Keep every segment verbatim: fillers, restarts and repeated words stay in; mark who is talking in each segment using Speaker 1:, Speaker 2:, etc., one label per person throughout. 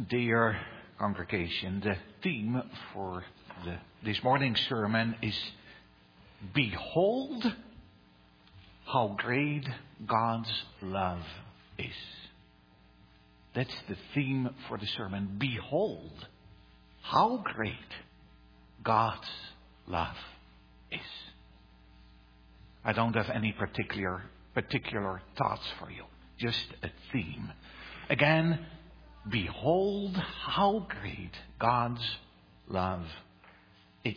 Speaker 1: Dear congregation, the theme for the, this morning's sermon is Behold how great God's love is. That's the theme for the sermon. Behold how great God's love is. I don't have any particular particular thoughts for you. Just a theme. Again, behold how great God's love is.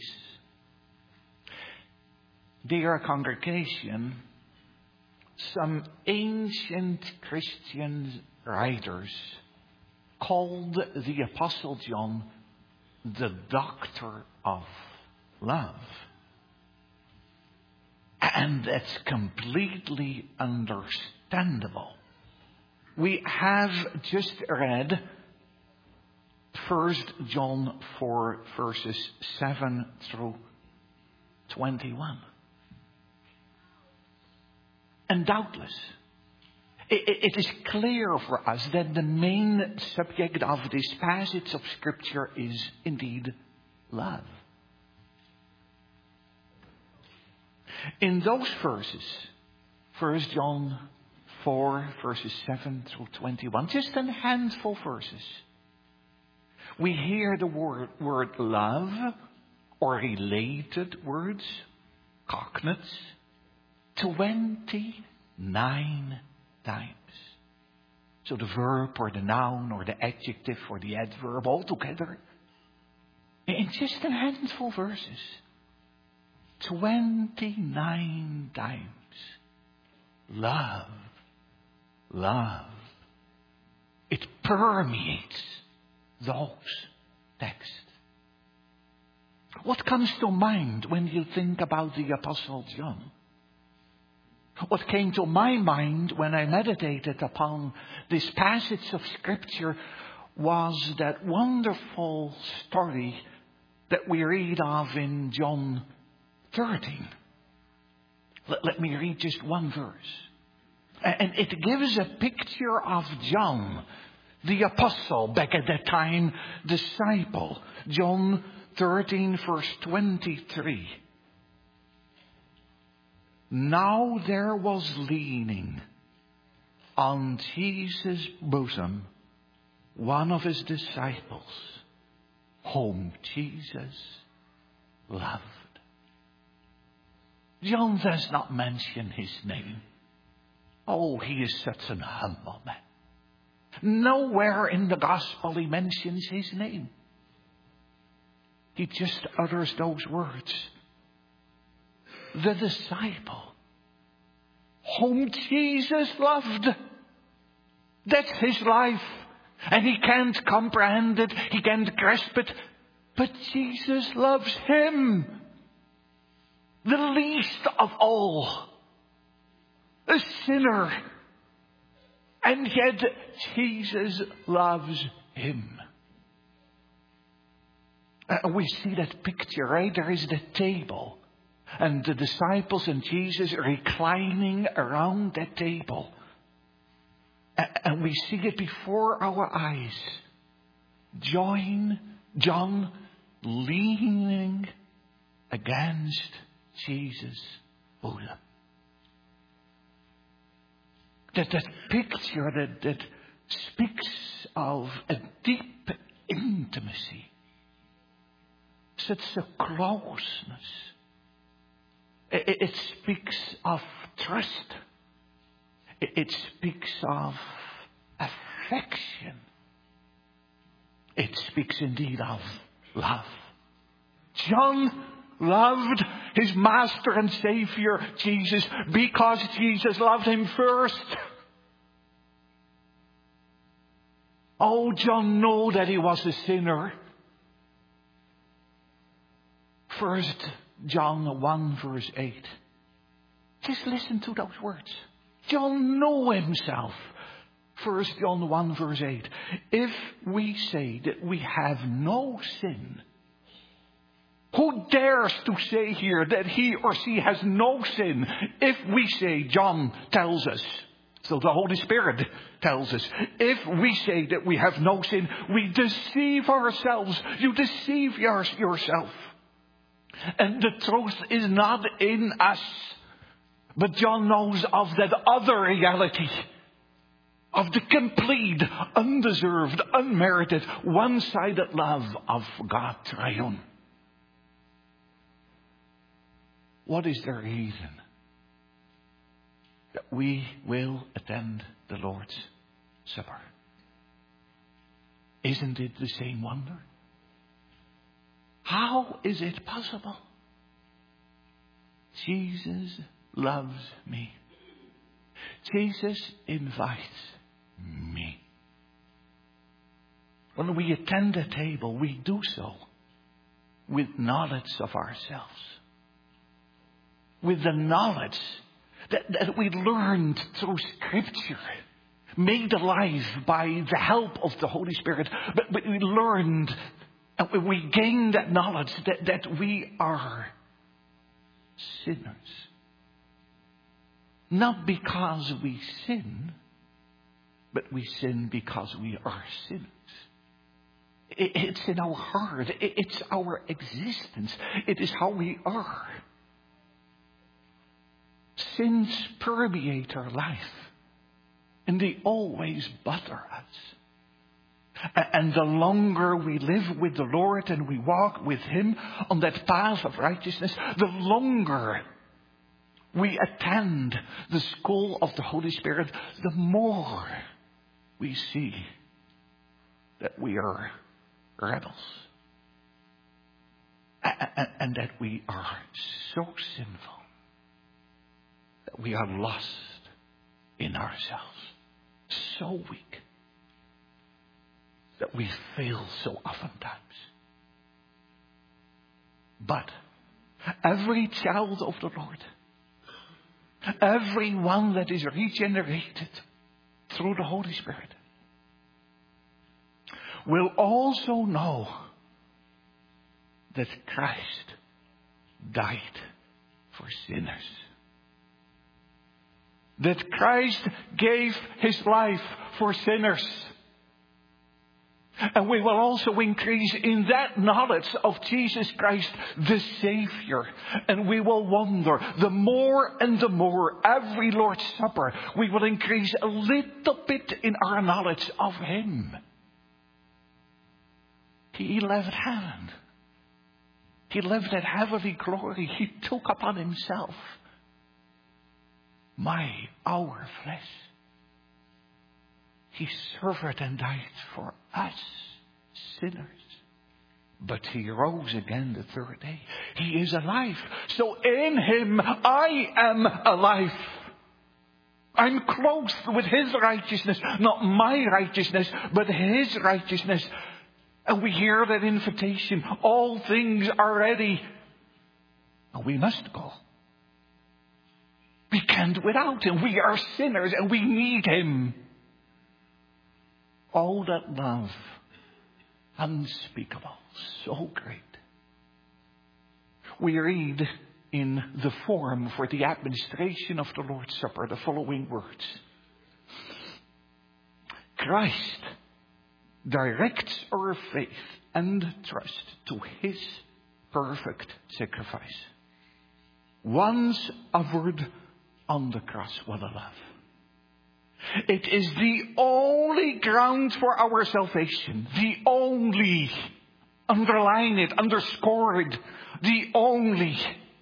Speaker 1: Dear congregation, some ancient Christian writers called the Apostle John the doctor of love. And that's completely understandable. We have just read First John four, verses seven through twenty-one. And doubtless, it is clear for us that the main subject of this passage of Scripture is indeed love. In those verses, First John four, verses seven through twenty-one, just a handful of verses, we hear the word, word love, or related words, cognates, twenty-nine times. So the verb or the noun or the adjective or the adverb all together in just a handful of verses. twenty-nine times. Love. Love. It permeates those texts. What comes to mind when you think about the Apostle John? What came to my mind when I meditated upon this passage of Scripture was that wonderful story that we read of in John thirteen. Let, let me read just one verse. And it gives a picture of John, the apostle, back at that time, disciple. John thirteen, verse twenty-three. Now there was leaning on Jesus' bosom one of his disciples, whom Jesus loved. John does not mention his name. Oh, he is such an humble man. Nowhere in the gospel he mentions his name. He just utters those words. The disciple whom Jesus loved. That's his life. And he can't comprehend it. He can't grasp it. But Jesus loves him. The least of all. A sinner. And yet Jesus loves him. Uh, we see that picture, right? There is the table. And the disciples and Jesus reclining around that table. Uh, and we see it before our eyes. John, John leaning against Jesus' bosom. That that picture that, that speaks of a deep intimacy. Such a closeness. It, it speaks of trust. It, it speaks of affection. It speaks indeed of love. John loved his master and Savior, Jesus, because Jesus loved him first. Oh, John knew that he was a sinner. First John one, verse eight. Just listen to those words. John knew himself. First John one, verse eight. If we say that we have no sin, who dares to say here that he or she has no sin? If we say, John tells us, So the Holy Spirit tells us, if we say that we have no sin, we deceive ourselves. You deceive your, yourself. And the truth is not in us. But John knows of that other reality. Of the complete, undeserved, unmerited, one-sided love of God triune. What is the reason that we will attend the Lord's Supper? Isn't it the same wonder? How is it possible? Jesus loves me. Jesus invites me. When we attend the table, we do so with knowledge of ourselves. With the knowledge that, that we learned through Scripture, made alive by the help of the Holy Spirit. But, but we learned and we gained that knowledge that, that we are sinners. Not because we sin, but we sin because we are sinners. It, it's in our heart. It, it's our existence. It is how we are. Sins permeate our life, and they always bother us. And the longer we live with the Lord and we walk with Him on that path of righteousness, the longer we attend the school of the Holy Spirit, the more we see that we are rebels. And that we are so sinful. That we are lost in ourselves. So weak. That we fail so oftentimes. But every child of the Lord, everyone that is regenerated through the Holy Spirit, will also know that Christ died for sinners. That Christ gave His life for sinners. And we will also increase in that knowledge of Jesus Christ, the Savior. And we will wonder, the more and the more, every Lord's Supper, we will increase a little bit in our knowledge of Him. He left heaven. He lived that heavenly glory. He took upon Himself my, our flesh. He suffered and died for us, sinners. But He rose again the third day. He is alive. So in Him I am alive. I'm clothed with His righteousness. Not my righteousness, but His righteousness. And we hear that invitation. All things are ready. And we must go. We can't without Him. We are sinners and we need Him. Oh, that love, unspeakable, so great. We read in the form for the administration of the Lord's Supper the following words. Christ directs our faith and trust to His perfect sacrifice. Once offered on the cross. What a love. It is the only ground for our salvation. The only. Underline it, underscore it. The only.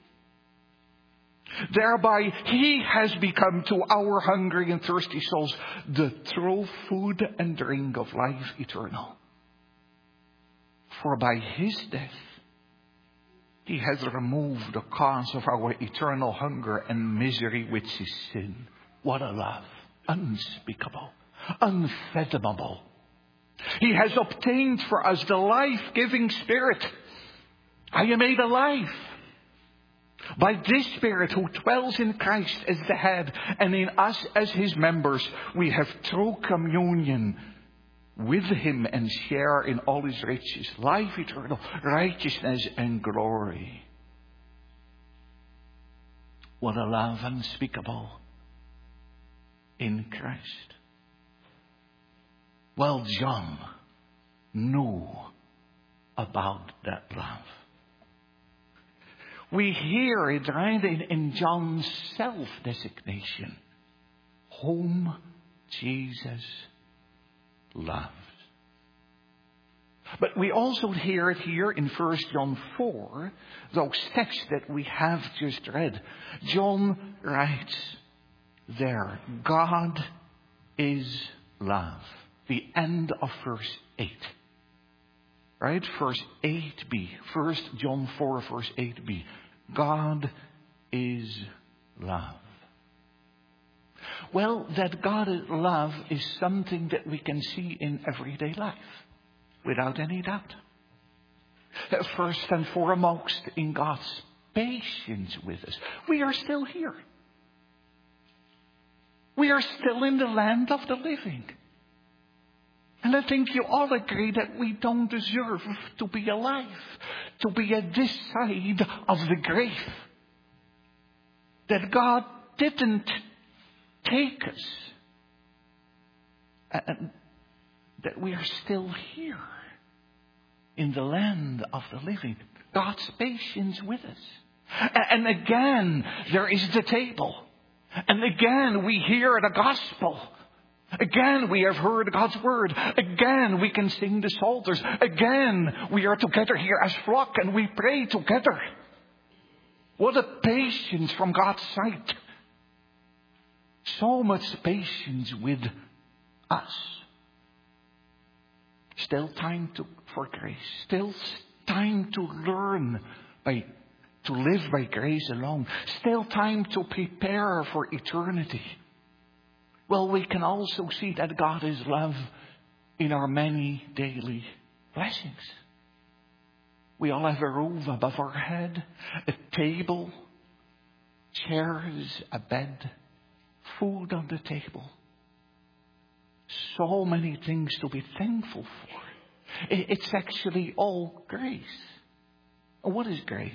Speaker 1: Thereby He has become to our hungry and thirsty souls the true food and drink of life eternal. For by His death He has removed the cause of our eternal hunger and misery, which is sin. What a love. Unspeakable. Unfathomable. He has obtained for us the life-giving Spirit. I am made alive by this Spirit who dwells in Christ as the head, and in us as His members. We have true communion with Him and share in all His riches, life eternal, righteousness and glory. What a love unspeakable. in Christ. Well, John knew about that love. We hear it right in, in John's self-designation. Whom Jesus loves. But we also hear it here in First John four, those texts that we have just read. John writes there, God is love. The end of verse eight. Right? Verse eight b. First John four, verse eight b. God is love. Well, that God is love is something that we can see in everyday life. Without any doubt. First and foremost in God's patience with us. We are still here. We are still in the land of the living. And I think you all agree that we don't deserve to be alive. To be at this side of the grave. That God didn't take us. And that we are still here. In the land of the living. God's patience with us. And again, there is the table. And again, we hear the gospel. Again, we have heard God's word. Again, we can sing the psalters. Again, we are together here as flock and we pray together. What a patience from God's side. So much patience with us. Still time to, for grace. Still time to learn by, to live by grace alone. Still time to prepare for eternity. Well, we can also see that God is love in our many daily blessings. We all have a roof above our head, a table, chairs, a bed, food on the table. So many things to be thankful for. It's actually all grace. What is grace?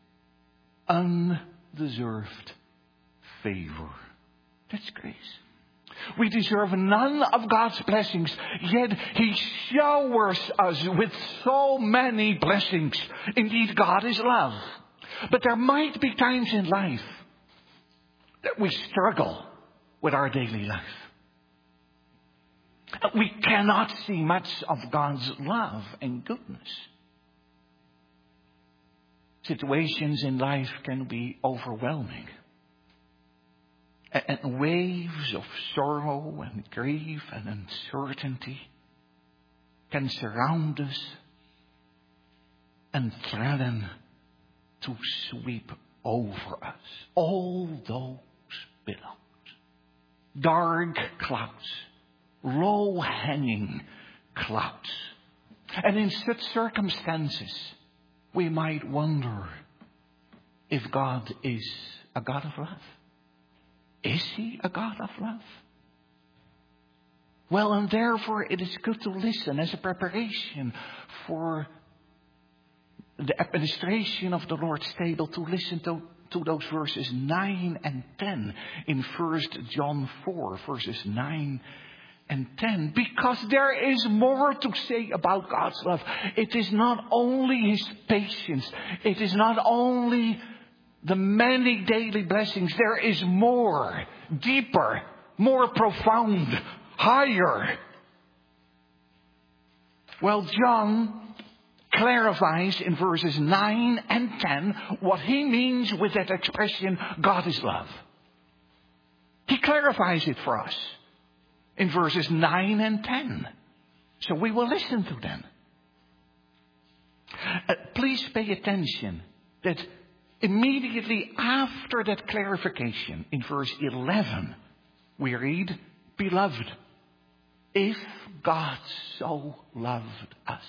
Speaker 1: Undeserved favor. That's grace. We deserve none of God's blessings, yet He showers us with so many blessings. Indeed, God is love. But there might be times in life that we struggle with our daily life. We cannot see much of God's love and goodness. Situations in life can be overwhelming. And waves of sorrow and grief and uncertainty can surround us and threaten to sweep over us. All those billows. Dark clouds. Low-hanging clouds. And in such circumstances, we might wonder if God is a God of love. Is He a God of love? Well, and therefore it is good to listen as a preparation for the administration of the Lord's table, to listen to, to those verses nine and ten in First John four, verses nine and ten, because there is more to say about God's love. It is not only His patience. It is not only the many daily blessings. There is more, deeper, more profound, higher. Well, John clarifies in verses nine and ten what he means with that expression, God is love. He clarifies it for us in verses nine and ten. So we will listen to them. Uh, please pay attention that immediately after that clarification, in verse eleven, we read, Beloved, if God so loved us.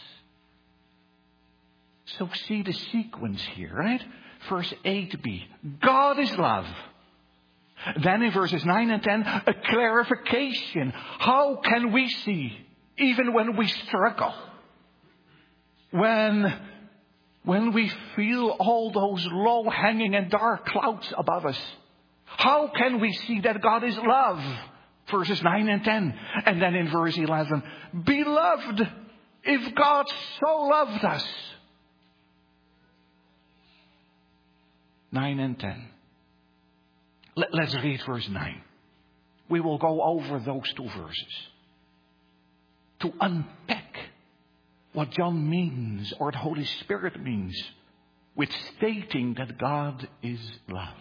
Speaker 1: So see the sequence here, right? Verse eight b, God is love. Then in verses nine and ten, a clarification. How can we see, even when we struggle? When, when we feel all those low-hanging and dark clouds above us. How can we see that God is love Verses nine and ten. And then in verse eleven. Beloved, if God so loved us. nine and ten. Let, let's read verse nine. We will go over those two verses. To unpack what John means, or the Holy Spirit means, with stating that God is love.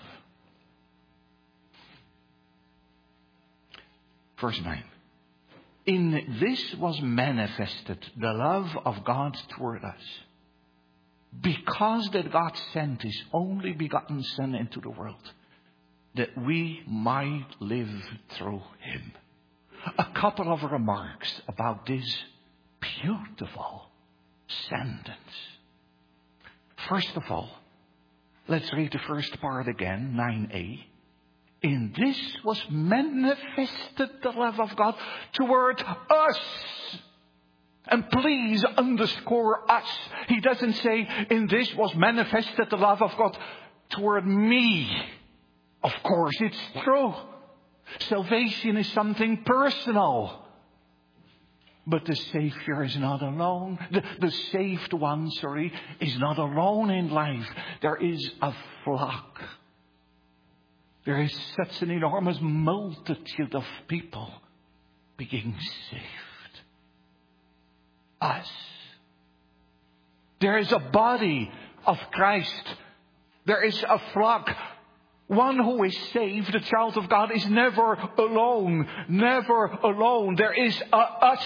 Speaker 1: Verse nine. In this was manifested the love of God toward us, because that God sent His only begotten Son into the world, that we might live through Him. A couple of remarks about this beautiful sentence. First of all, let's read the first part again, nine a. In this was manifested the love of God toward us. And please underscore us. He doesn't say, in this was manifested the love of God toward me. Of course, it's true. Salvation is something personal. But the Savior is not alone. The, the saved one, sorry, is not alone in life. There is a flock. There is such an enormous multitude of people being saved. Us. There is a body of Christ. There is a flock. One who is saved, the child of God, is never alone. Never alone. There is a us.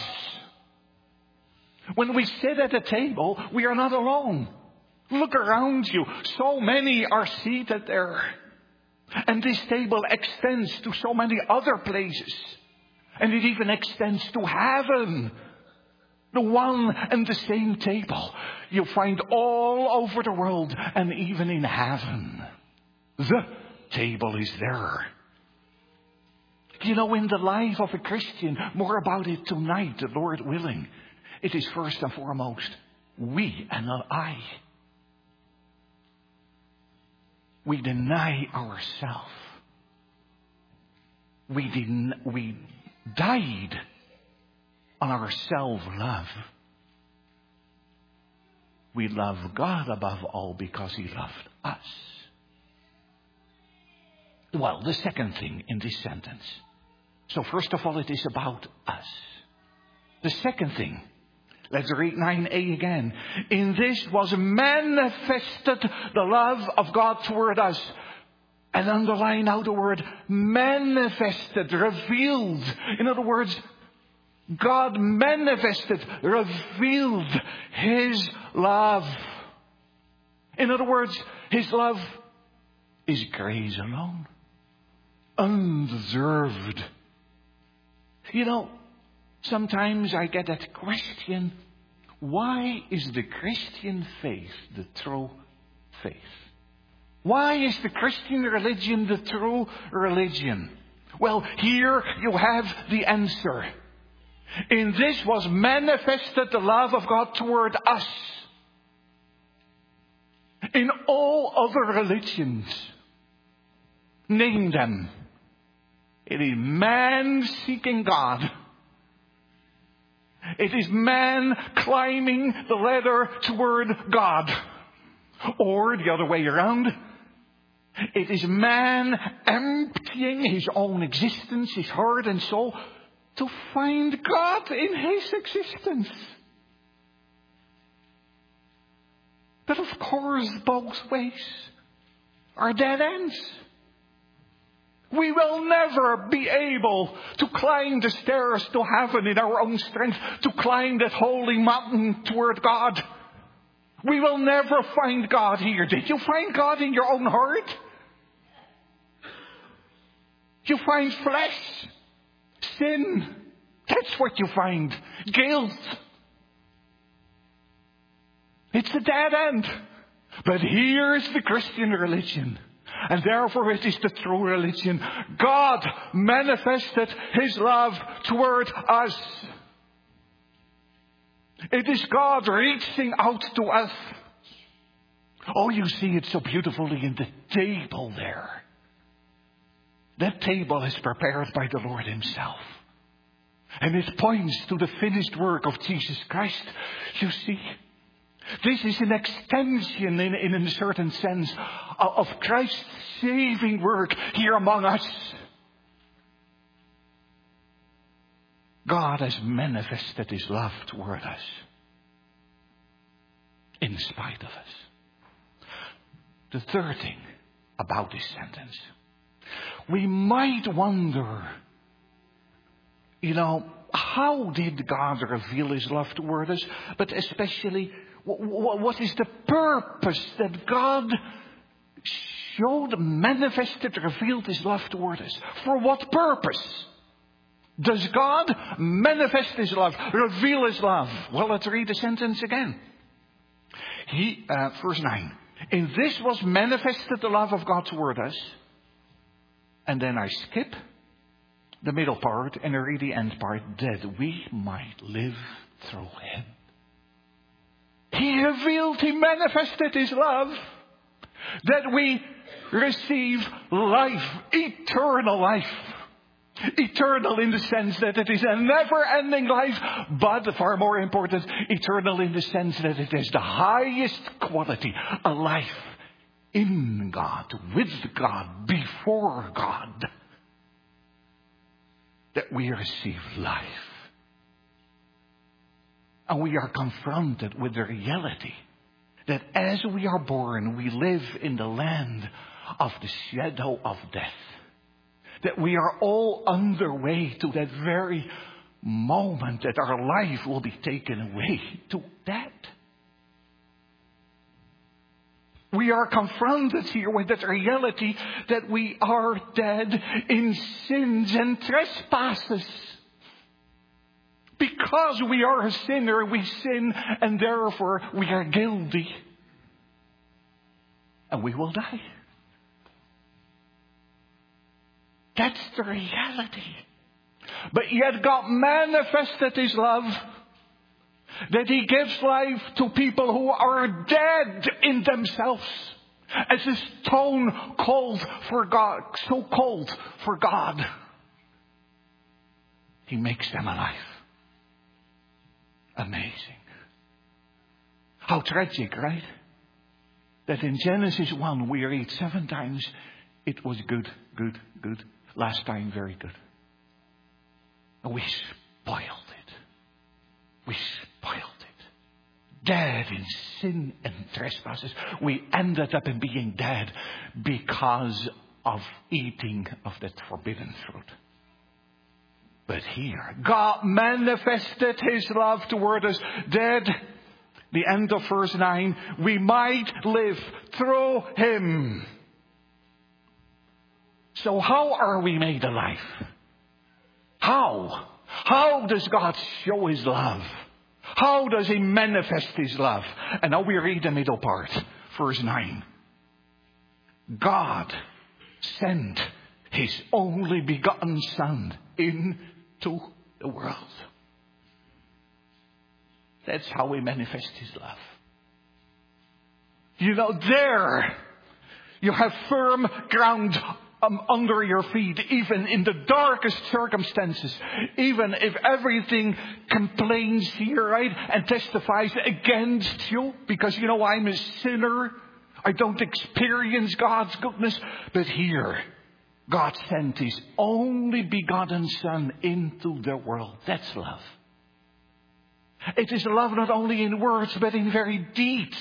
Speaker 1: When we sit at a table, we are not alone. Look around you. So many are seated there. And this table extends to so many other places. And it even extends to heaven. The one and the same table you find all over the world and even in heaven. The table is there. You know, in the life of a Christian, more about it tonight, the Lord willing. It is first and foremost we and not I. We deny ourselves. We, den- we died on our self-love. We love God above all because He loved us. Well, the second thing in this sentence. So first of all, it is about us. The second thing. Let's read nine a again. In this was manifested the love of God toward us. And underline now the word manifested, revealed. In other words, God manifested, revealed His love. In other words, His love is grace alone. Undeserved. You know, sometimes I get that question, why is the Christian faith the true faith? Why is the Christian religion the true religion? Well, here you have the answer. In this was manifested the love of God toward us. In all other religions, name them. It is man seeking God. It is man climbing the ladder toward God. Or the other way around. It is man emptying his own existence, his heart and soul, to find God in his existence. But of course, both ways are dead ends. We will never be able to climb the stairs to heaven in our own strength, to climb that holy mountain toward God. We will never find God here. Did you find God in your own heart? You find flesh, sin. That's what you find. Guilt. It's a dead end. But here is the Christian religion. And therefore it is the true religion. God manifested His love toward us. It is God reaching out to us. Oh, you see it so beautifully in the table there. That table is prepared by the Lord himself. And it points to the finished work of Jesus Christ. You see, this is an extension in, in a certain sense of Christ's saving work here among us. God has manifested his love toward us in spite of us. The third thing about this sentence. We might wonder, you know, how did God reveal his love toward us? But especially, what is the purpose that God showed, manifested, revealed his love toward us? For what purpose does God manifest his love, reveal his love? Well, let's read the sentence again. He, uh, verse nine. In this was manifested the love of God toward us. And then I skip the middle part and I read the end part, that we might live through him. He revealed, he manifested his love, that we receive life, eternal life. Eternal in the sense that it is a never-ending life, but far more important, eternal in the sense that it is the highest quality, a life in God, with God, before God, that we receive life. And we are confronted with the reality that as we are born, we live in the land of the shadow of death. That we are all underway to that very moment that our life will be taken away to death. We are confronted here with that reality that we are dead in sins and trespasses. Because we are a sinner, we sin, and therefore we are guilty. And we will die. That's the reality. But yet God manifested his love, that he gives life to people who are dead in themselves. As a stone cold for God, so cold for God. He makes them alive. Amazing. How tragic, right? That in Genesis one we read seven times, it was good, good, good. Last time, very good. And we spoiled it. We spoiled it. Dead in sin and trespasses. We ended up in being dead because of eating of that forbidden fruit. But here, God manifested his love toward us, dead, the end of verse nine, we might live through him. So how are we made alive? How? How does God show his love? How does he manifest his love? And now we read the middle part, verse nine. God sent his only begotten Son into the world. That's how we manifest his love. You know, there you have firm ground Um, under your feet, even in the darkest circumstances, even if everything complains here, right, and testifies against you, because, you know, I'm a sinner, I don't experience God's goodness, but here, God sent his only begotten Son into the world. That's love. It is love not only in words, but in very deeds.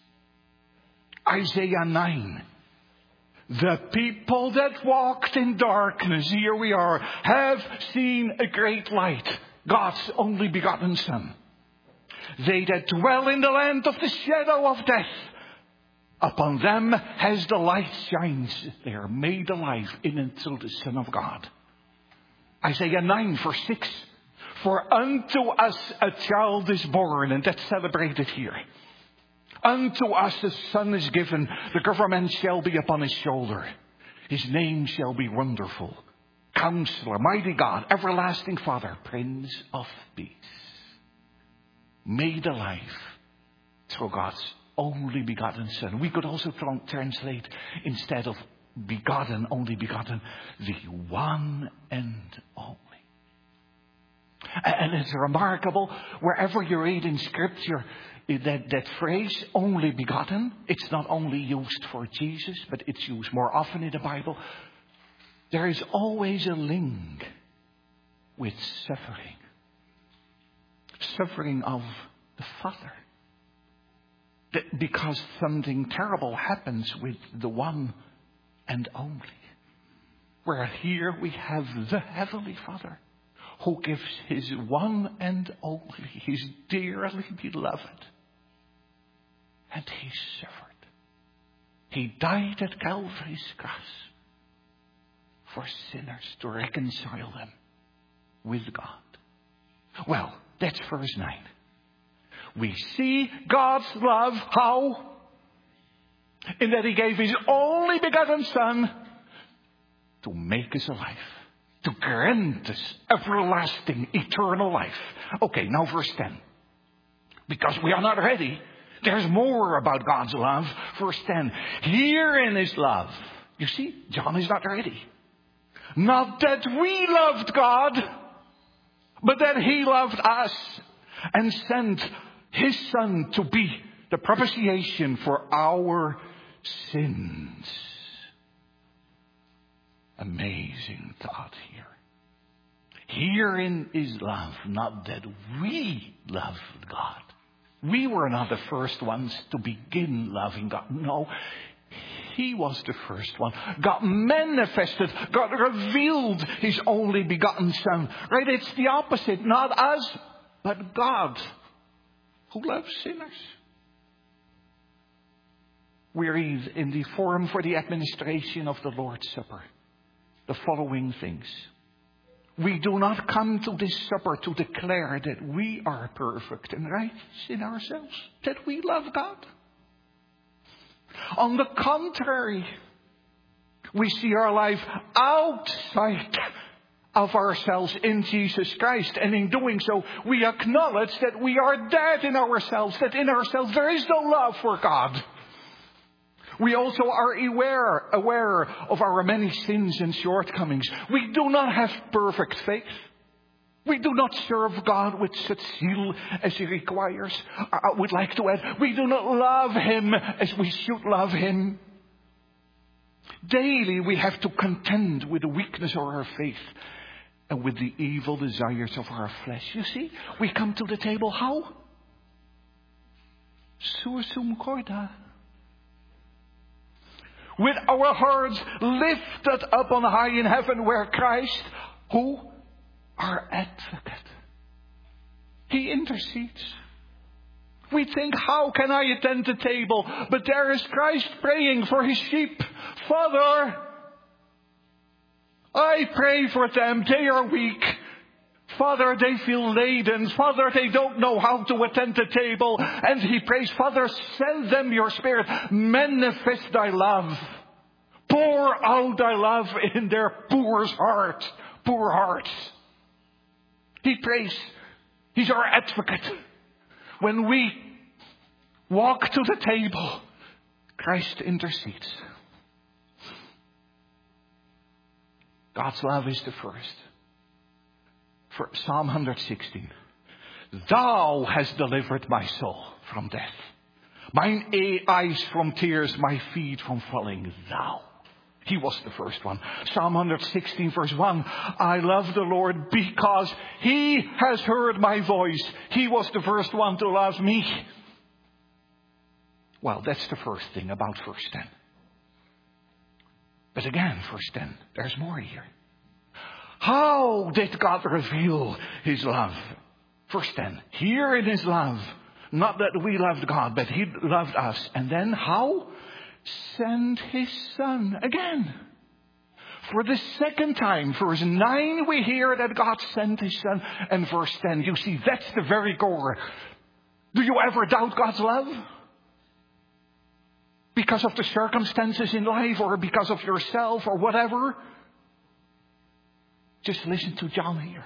Speaker 1: Isaiah nine. The people that walked in darkness, here we are, have seen a great light. God's only begotten Son. They that dwell in the land of the shadow of death, upon them has the light shines. They are made alive in and through the Son of God. Isaiah nine verse six. For unto us a child is born, and that's celebrated here. Unto us a son is given, the government shall be upon his shoulder. His name shall be Wonderful, Counselor, Mighty God, Everlasting Father, Prince of Peace. Made alive through God's only begotten Son. We could also tra- translate, instead of begotten, only begotten, the one and only. And it's remarkable, wherever you read in Scripture, that, that phrase, only begotten, it's not only used for Jesus, but it's used more often in the Bible. There is always a link with suffering. Suffering of the Father. That because something terrible happens with the one and only. Where here we have the Heavenly Father, who gives his one and only, his dearly beloved. And he suffered. He died at Calvary's cross for sinners to reconcile them with God. Well, that's verse nine. We see God's love, how? In that he gave his only begotten Son to make us alive. To grant us everlasting, eternal life. Okay, now verse ten. Because we are not ready. There's more about God's love. Verse ten. Herein is love. You see, John is not ready. Not that we loved God, but that he loved us and sent his Son to be the propitiation for our sins. Amazing thought here. Herein is love, not that we loved God. We were not the first ones to begin loving God. No, he was the first one. God manifested, God revealed his only begotten Son. Right? It's the opposite. Not us, but God, who loves sinners. We read in the form for the administration of the Lord's Supper the following things. We do not come to this supper to declare that we are perfect and right in ourselves, that we love God. On the contrary, we see our life outside of ourselves in Jesus Christ. And in doing so, we acknowledge that we are dead in ourselves, that in ourselves there is no love for God. We also are aware, aware of our many sins and shortcomings. We do not have perfect faith. We do not serve God with such zeal as he requires. I would like to add, we do not love him as we should love him. Daily we have to contend with the weakness of our faith and with the evil desires of our flesh. You see, we come to the table how? Sursum corda. With our hearts lifted up on high in heaven, where Christ, who? Our advocate. He intercedes. We think, how can I attend the table? But there is Christ praying for his sheep. Father, I pray for them. They are weak. Father, they feel laden. Father, they don't know how to attend the table. And he prays, Father, send them your Spirit. Manifest thy love. Pour out thy love in their poor heart, poor hearts. He prays. He's our advocate. When we walk to the table, Christ intercedes. God's love is the first. For Psalm one sixteen. Thou hast delivered my soul from death. Mine eyes from tears, my feet from falling. Thou. He was the first one. Psalm one sixteen verse one. I love the Lord because he has heard my voice. He was the first one to love me. Well, that's the first thing about verse ten. But again, verse ten, there's more here. How did God reveal his love? Verse ten. Here in his love. Not that we loved God, but he loved us. And then how? Send his Son again. For the second time. Verse nine we hear that God sent his Son. And verse ten, you see, that's the very core. Do you ever doubt God's love? Because of the circumstances in life or because of yourself or whatever? Just listen to John here.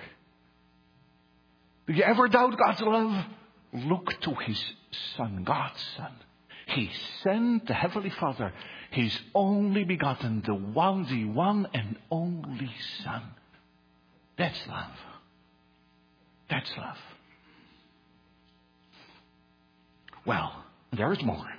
Speaker 1: Do you ever doubt God's love? Look to his Son, God's Son. He sent the Heavenly Father, His only begotten, the one, the one and only Son. That's love. That's love. Well, there is more.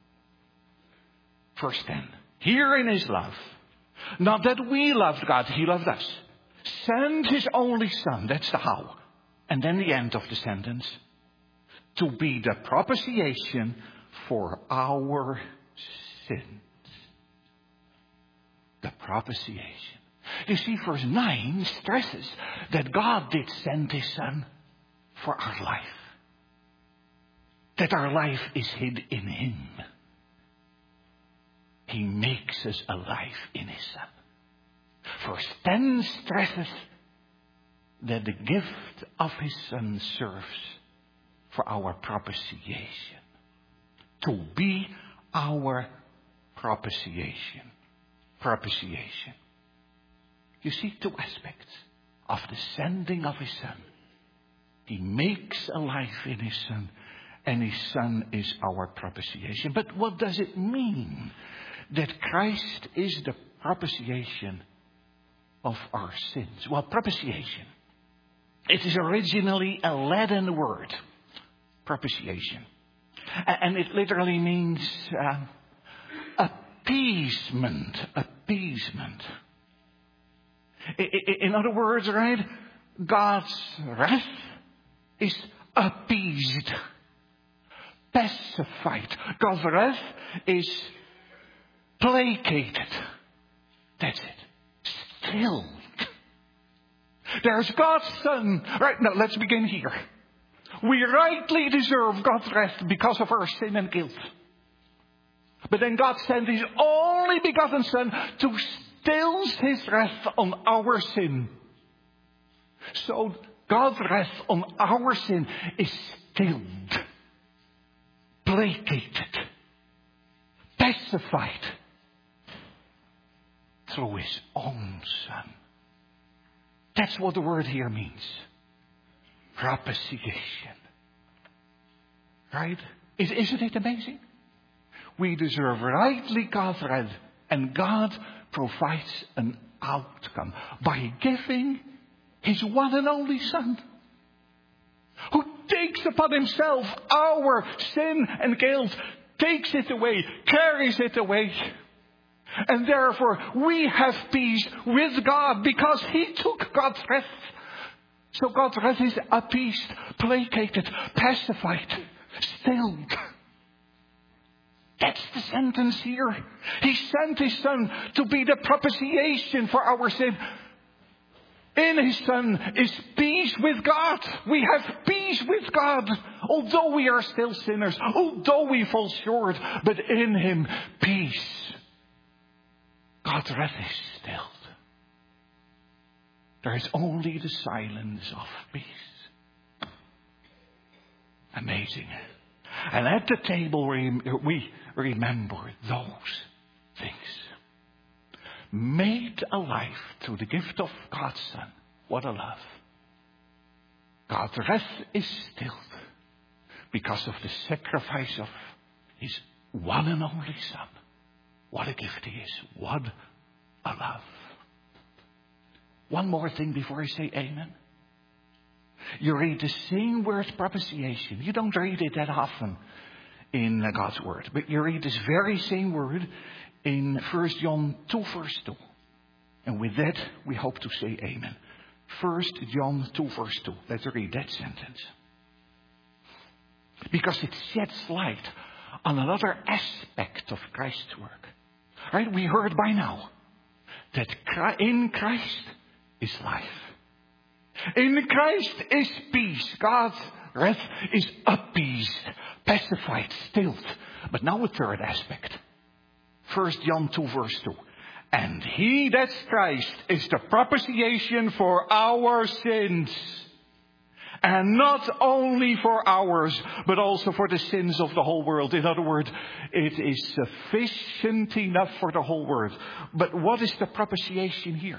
Speaker 1: Verse ten. Herein is love. Not that we loved God, He loved us. Sent His only Son. That's the how. And then the end of the sentence. To be the propitiation for our sins. The propitiation. You see, verse nine stresses that God did send His Son for our life. That our life is hid in Him. He makes us alive in His Son. Verse ten stresses that the gift of His Son serves for our propitiation. To be our propitiation. Propitiation. You see two aspects of the sending of His Son. He makes alive in His Son, and His Son is our propitiation. But what does it mean that Christ is the propitiation of our sins? Well, propitiation. It is originally a Latin word. Propitiation. And it literally means uh, appeasement. Appeasement. In other words, right, God's wrath is appeased, pacified. God's wrath is placated. That's it. Stilled. There's God's Son. Right, now let's begin here. We rightly deserve God's wrath because of our sin and guilt. But then God sent His only begotten Son to still His wrath on our sin. So God's wrath on our sin is stilled, placated, pacified through His own Son. That's what the word here means. Propitiation. Right? Is, isn't it amazing? We deserve rightly God's wrath, and God provides an outcome by giving His one and only Son, who takes upon Himself our sin and guilt, takes it away, carries it away. And therefore we have peace with God because He took God's wrath. So God's wrath is appeased, placated, pacified, stilled. That's the sentence here. He sent His Son to be the propitiation for our sin. In His Son is peace with God. We have peace with God. Although we are still sinners. Although we fall short. But in Him, peace. God's wrath is stilled. There is only the silence of peace. Amazing. And at the table we remember those things. Made alive through the gift of God's Son. What a love. God's wrath is stilled because of the sacrifice of His one and only Son. What a gift He is. What a love. One more thing before I say amen. You read the same word propitiation. You don't read it that often in God's Word. But you read this very same word in First John two verse two. And with that we hope to say amen. First John two verse two. Let's read that sentence. Because it sheds light on another aspect of Christ's work. Right? We heard by now that in Christ is life. In Christ is peace. God's wrath is appeased, pacified, stilled. But now a third aspect. First John two verse two. And He, that's Christ, is the propitiation for our sins. And not only for ours, but also for the sins of the whole world. In other words, it is sufficient enough for the whole world. But what is the propitiation here?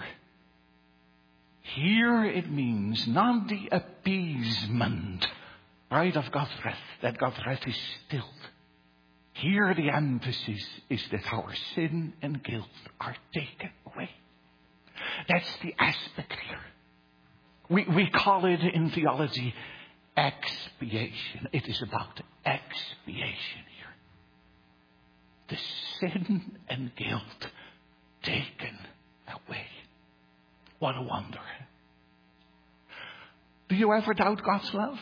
Speaker 1: Here it means not the appeasement, right, of God's wrath, that God's wrath is stilled. Here the emphasis is that our sin and guilt are taken away. That's the aspect here. We, we call it in theology expiation. It is about expiation here. The sin and guilt taken away. What a wonder. Do you ever doubt God's love?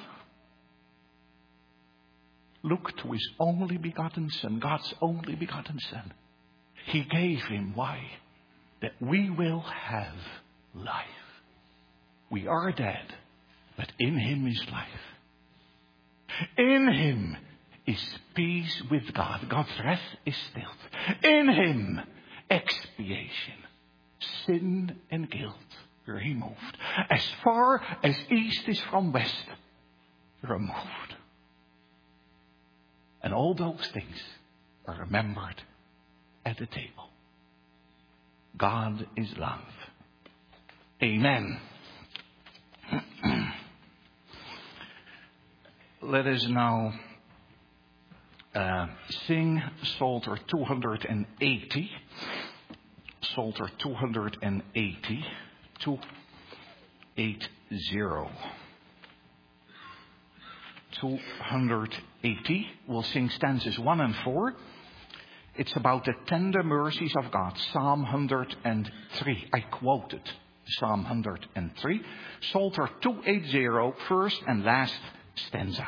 Speaker 1: Look to his only begotten Son, God's only begotten Son. He gave him. Why? That we will have life. We are dead, but in him is life. In him is peace with God. God's wrath is stilled. In him, expiation. Sin and guilt removed. As far as east is from west, removed. And all those things are remembered at the table. God is love. Amen. Let us now uh, sing Psalter two hundred eighty. Psalter two hundred eighty. two eighty. two hundred eighty. We'll sing stanzas one and four. It's about the tender mercies of God. Psalm one hundred three. I quoted Psalm one hundred three. Psalter two eighty, first and last stanza.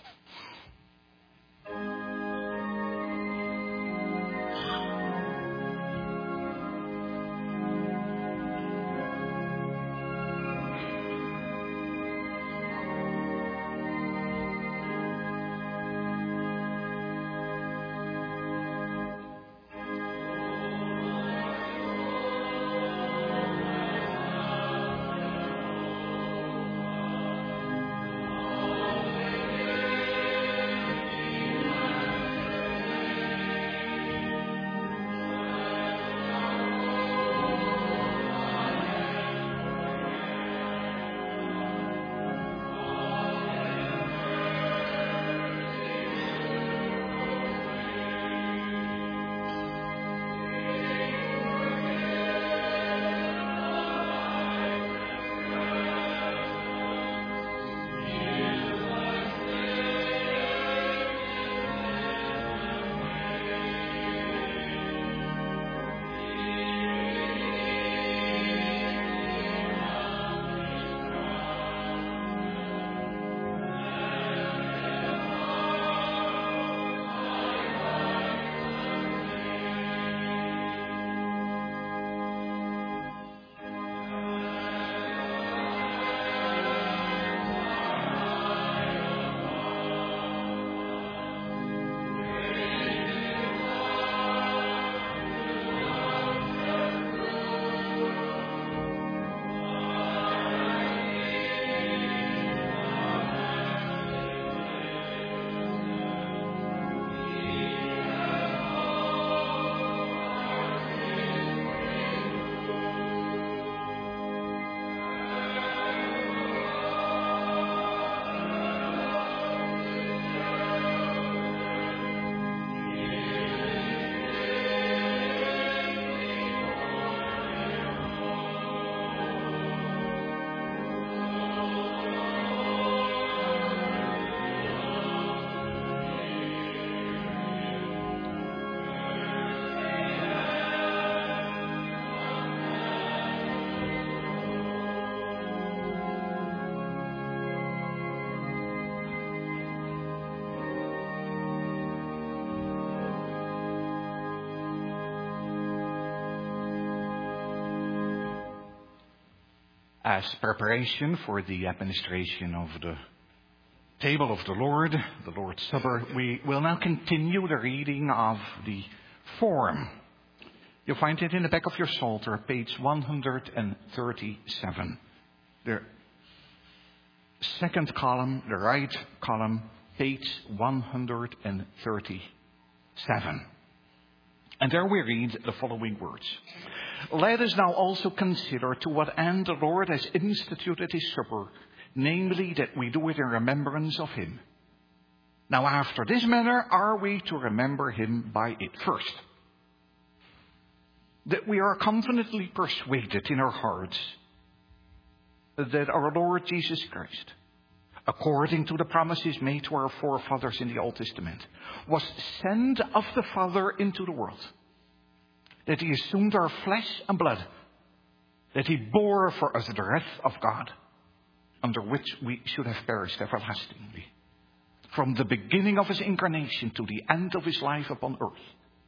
Speaker 1: As preparation for the administration of the table of the Lord, the Lord's Supper, we will now continue the reading of the form. You'll find it in the back of your Psalter, page one hundred thirty-seven. The second column, the right column, page one hundred thirty-seven. And there we read the following words. Let us now also consider to what end the Lord has instituted his supper, namely that we do it in remembrance of him. Now after this manner are we to remember him by it. First, that we are confidently persuaded in our hearts that our Lord Jesus Christ, according to the promises made to our forefathers in the Old Testament, was sent of the Father into the world. That he assumed our flesh and blood. That he bore for us the wrath of God, under which we should have perished everlastingly. From the beginning of his incarnation to the end of his life upon earth.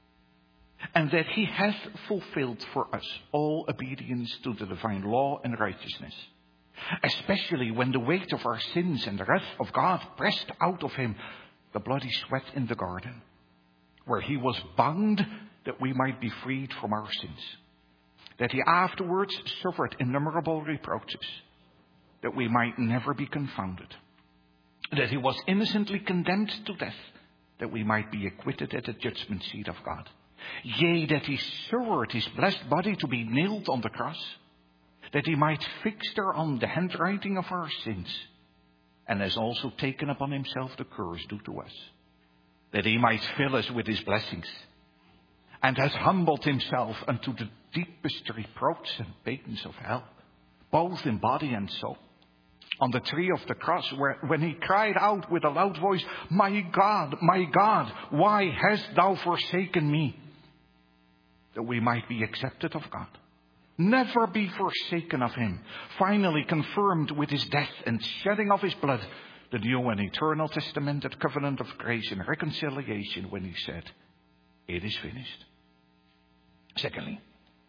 Speaker 1: And that he hath fulfilled for us all obedience to the divine law and righteousness. Especially when the weight of our sins and the wrath of God pressed out of him the bloody sweat in the garden, where he was bound that we might be freed from our sins. That he afterwards suffered innumerable reproaches, that we might never be confounded. That he was innocently condemned to death, that we might be acquitted at the judgment seat of God. Yea, that he suffered his blessed body to be nailed on the cross, that he might fix thereon the handwriting of our sins, and has also taken upon himself the curse due to us, that he might fill us with his blessings, and has humbled himself unto the deepest reproach and pains of hell, both in body and soul. On the tree of the cross, where when he cried out with a loud voice, My God, my God, why hast thou forsaken me? That we might be accepted of God, never be forsaken of him, finally confirmed with his death and shedding of his blood, the new and eternal testamented covenant of grace and reconciliation, when he said, It is finished. Secondly,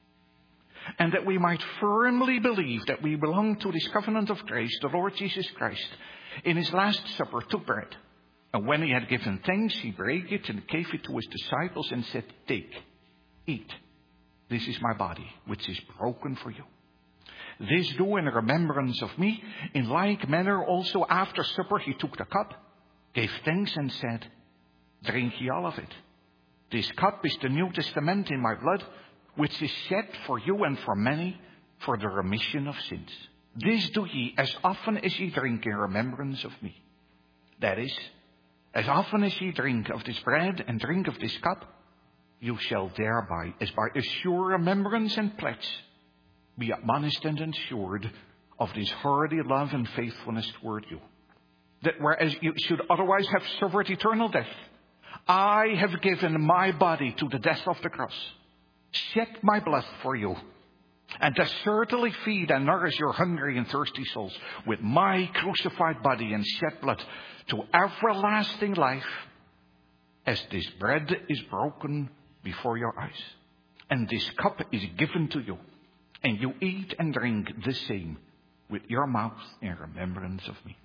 Speaker 1: and that we might firmly believe that we belong to this covenant of grace, the Lord Jesus Christ, in his last supper took bread, and when he had given thanks, he brake it and gave it to his disciples and said, Take, eat, this is my body, which is broken for you. This do in remembrance of me. In like manner also after supper he took the cup, gave thanks and said, Drink ye all of it. This cup is the New Testament in my blood, which is shed for you and for many for the remission of sins. This do ye as often as ye drink in remembrance of me. That is, as often as ye drink of this bread and drink of this cup, you shall thereby, as by a sure remembrance and pledge, be admonished and assured of this hearty love and faithfulness toward you. That whereas you should otherwise have suffered eternal death, I have given my body to the death of the cross, shed my blood for you, and to certainly feed and nourish your hungry and thirsty souls with my crucified body and shed blood to everlasting life, as this bread is broken before your eyes, and this cup is given to you, and you eat and drink the same with your mouth in remembrance of me.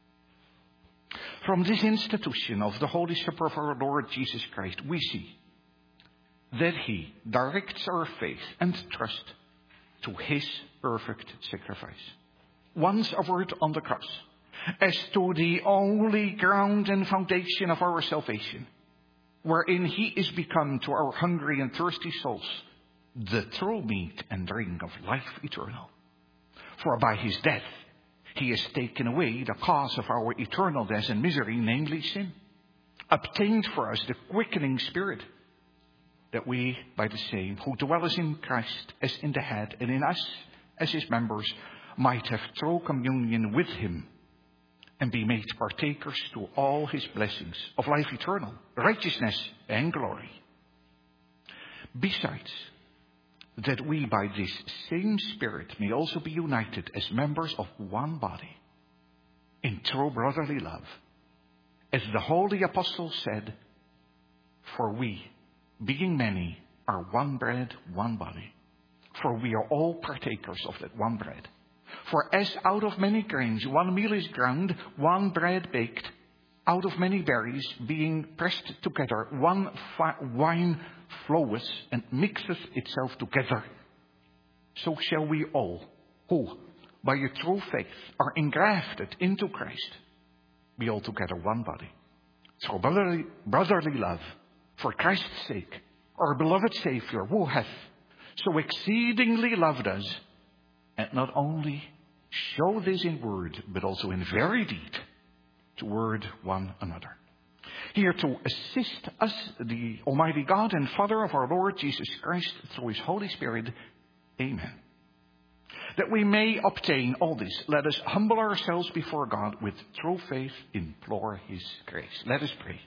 Speaker 1: From this institution of the Holy Supper of our Lord Jesus Christ, we see that he directs our faith and trust to his perfect sacrifice, once offered on the cross, as to the only ground and foundation of our salvation, wherein he is become to our hungry and thirsty souls the true meat and drink of life eternal. For by his death he has taken away the cause of our eternal death and misery, namely sin, obtained for us the quickening spirit, that we, by the same, who dwelleth in Christ as in the head, and in us as his members, might have true communion with him, and be made partakers to all his blessings of life eternal, righteousness, and glory. Besides, that we by this same Spirit may also be united as members of one body, in true brotherly love, as the holy apostle said, For we, being many, are one bread, one body, for we are all partakers of that one bread. For as out of many grains one meal is ground, one bread baked, out of many berries being pressed together, one fi- wine floweth and mixeth itself together, so shall we all, who by your true faith are engrafted into Christ, be altogether one body, through brotherly, brotherly love, for Christ's sake, our beloved Savior, who hath so exceedingly loved us, and not only show this in word, but also in very deed, toward one another. Here to assist us, the Almighty God and Father of our Lord Jesus Christ, through his Holy Spirit. Amen. That we may obtain all this, let us humble ourselves before God with true faith, implore his grace. Let us pray.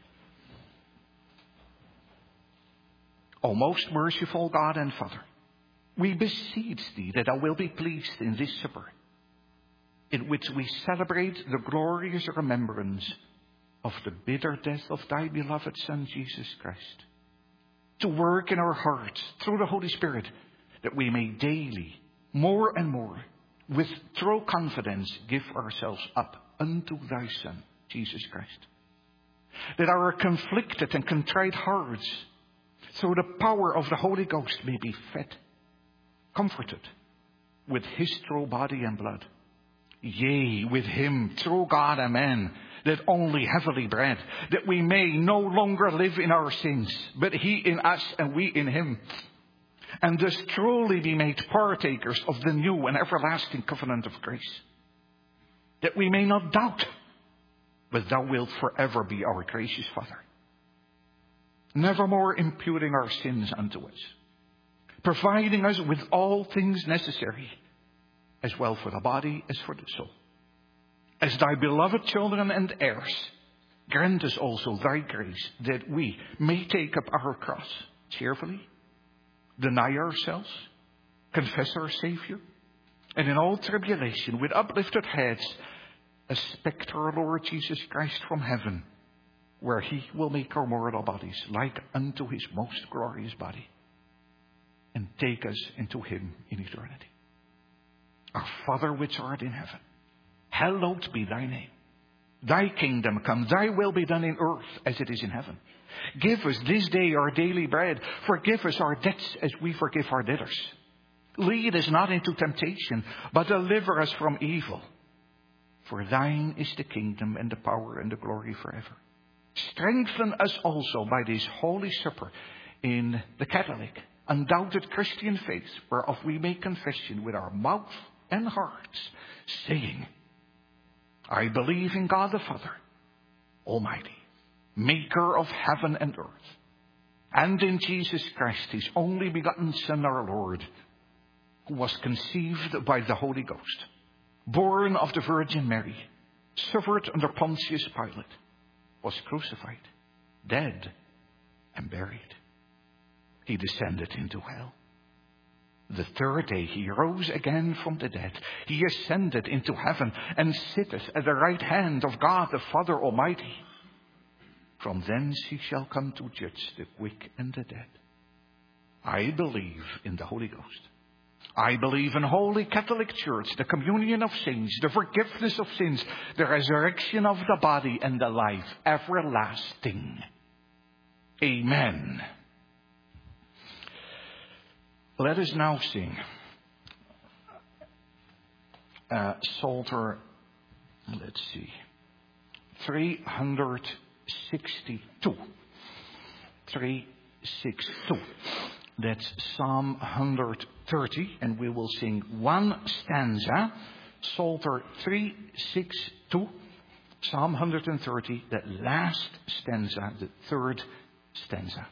Speaker 1: O most merciful God and Father, we beseech thee that thou wilt be pleased in this supper, in which we celebrate the glorious remembrance of the bitter death of thy beloved Son, Jesus Christ, to work in our hearts through the Holy Spirit, that we may daily, more and more, with true confidence, give ourselves up unto thy Son, Jesus Christ. That our conflicted and contrite hearts, through the power of the Holy Ghost, may be fed, comforted with his true body and blood. Yea, with him, true God and man, that only heavenly bread, that we may no longer live in our sins, but he in us and we in him, and thus truly be made partakers of the new and everlasting covenant of grace. That we may not doubt, but thou wilt forever be our gracious Father, nevermore imputing our sins unto us, providing us with all things necessary, as well for the body as for the soul. As thy beloved children and heirs, grant us also thy grace, that we may take up our cross cheerfully, deny ourselves, confess our Savior, and in all tribulation, with uplifted heads, expect our Lord Jesus Christ from heaven, where he will make our mortal bodies like unto his most glorious body, and take us into him in eternity. Our Father which art in heaven, hallowed be thy name. Thy kingdom come, thy will be done in earth as it is in heaven. Give us this day our daily bread. Forgive us our debts as we forgive our debtors. Lead us not into temptation, but deliver us from evil. For thine is the kingdom and the power and the glory forever. Strengthen us also by this holy supper in the Catholic, undoubted Christian faith, whereof we make confession with our mouth and hearts, saying, I believe in God the Father, Almighty, maker of heaven and earth, and in Jesus Christ, his only begotten Son, our Lord, who was conceived by the Holy Ghost, born of the Virgin Mary, suffered under Pontius Pilate, was crucified, dead, and buried. He descended into hell. The third day he rose again from the dead. He ascended into heaven and sitteth at the right hand of God the Father Almighty. From thence he shall come to judge the quick and the dead. I believe in the Holy Ghost. I believe in Holy Catholic Church, the communion of saints, the forgiveness of sins, the resurrection of the body, and the life everlasting. Amen. Let us now sing uh, Psalter, let's see, three hundred sixty-two. three sixty-two. That's Psalm one hundred thirty, and we will sing one stanza, Psalter three sixty-two, Psalm one hundred thirty, the last stanza, the third stanza.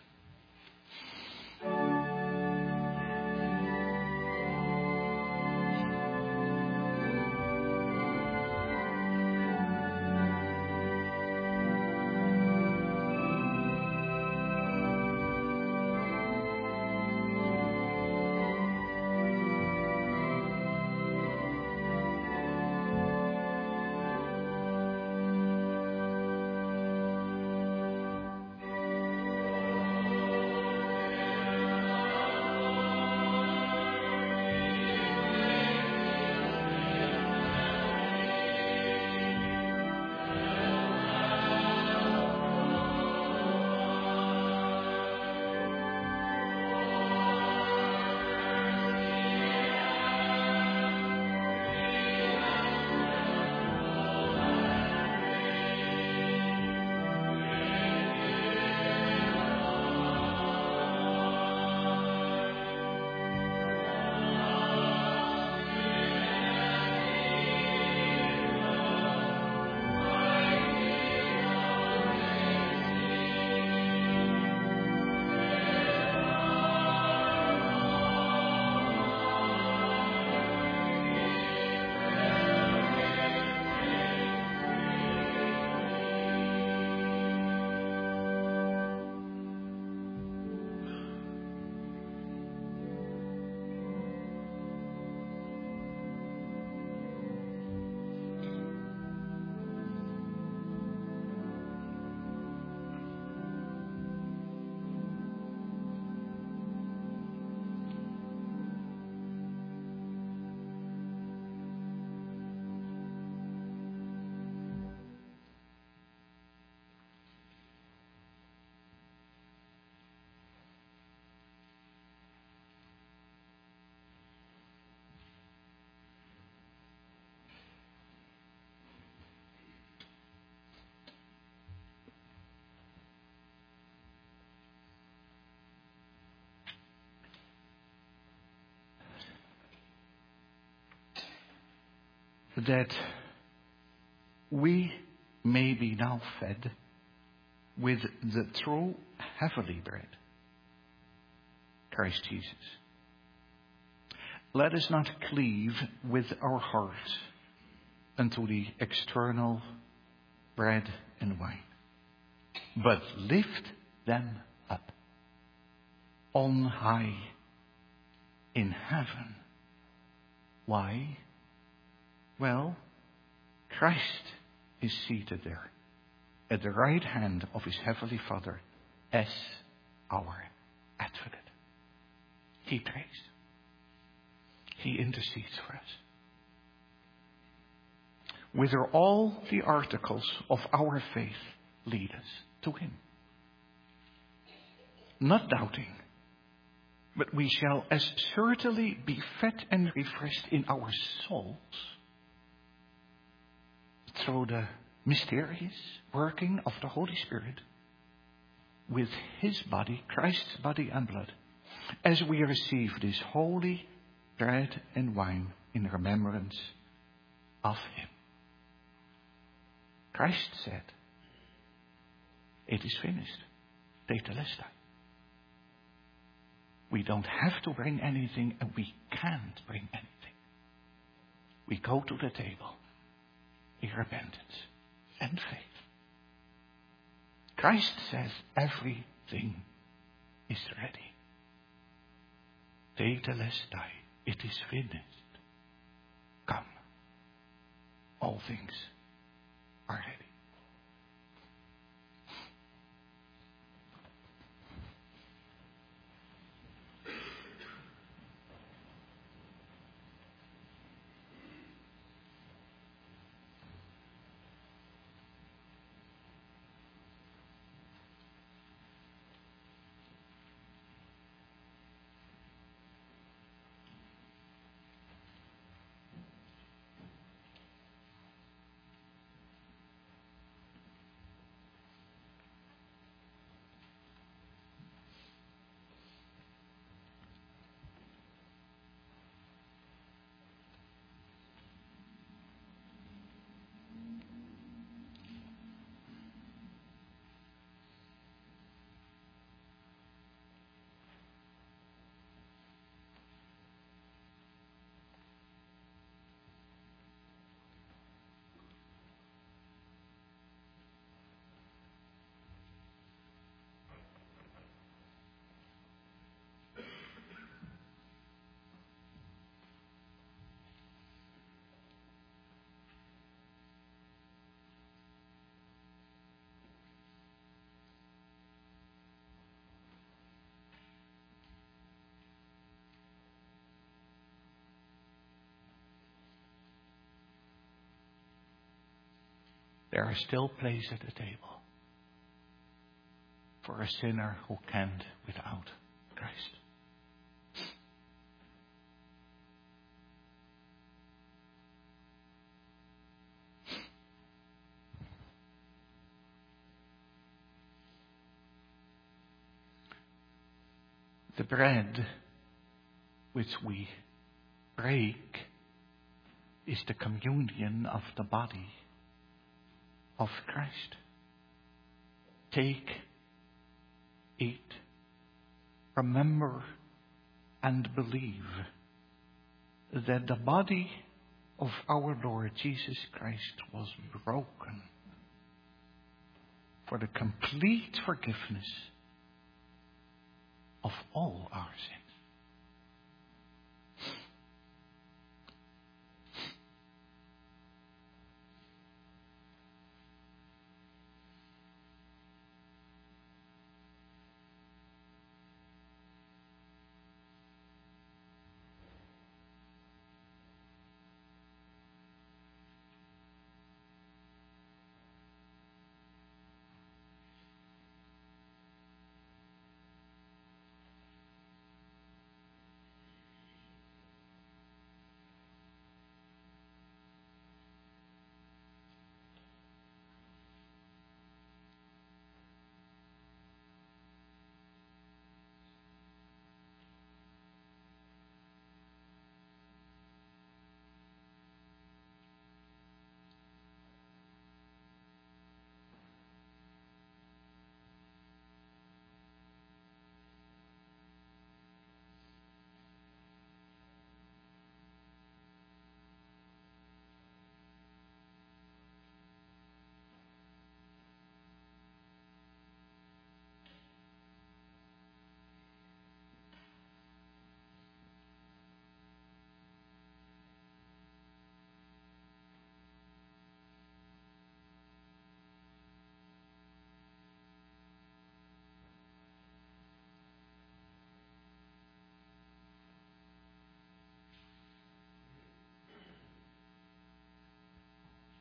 Speaker 1: that we may be now fed with the true heavenly bread, Christ Jesus. Let us not cleave with our hearts unto the external bread and wine, but lift them up on high in heaven. Why? Well, Christ is seated there at the right hand of his heavenly Father as our advocate. He prays. He intercedes for us. Whither all the articles of our faith lead us, to him. Not doubting, but we shall as certainly be fed and refreshed in our souls through the mysterious working of the Holy Spirit with his body, Christ's body and blood, as we receive this holy bread and wine in remembrance of him. Christ said, it is finished. Tetelestai. We don't have to bring anything, and we can't bring anything. We go to the table in repentance and faith. Christ says everything is ready. Tetelestai. It is finished. Come. All things are ready. There are still places at the table for a sinner who can't without Christ. The bread which we break is the communion of the body of Christ. Take, eat, remember and believe that the body of our Lord Jesus Christ was broken for the complete forgiveness of all our sins.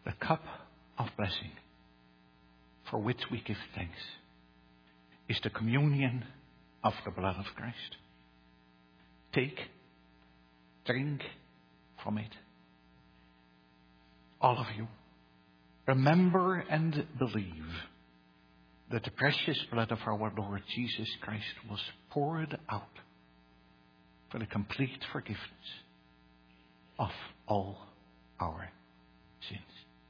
Speaker 1: the cup of blessing for which we give thanks is the communion of the blood of Christ. Take, drink from it. All of you, remember and believe that the precious blood of our Lord Jesus Christ was poured out for the complete forgiveness of all our sins.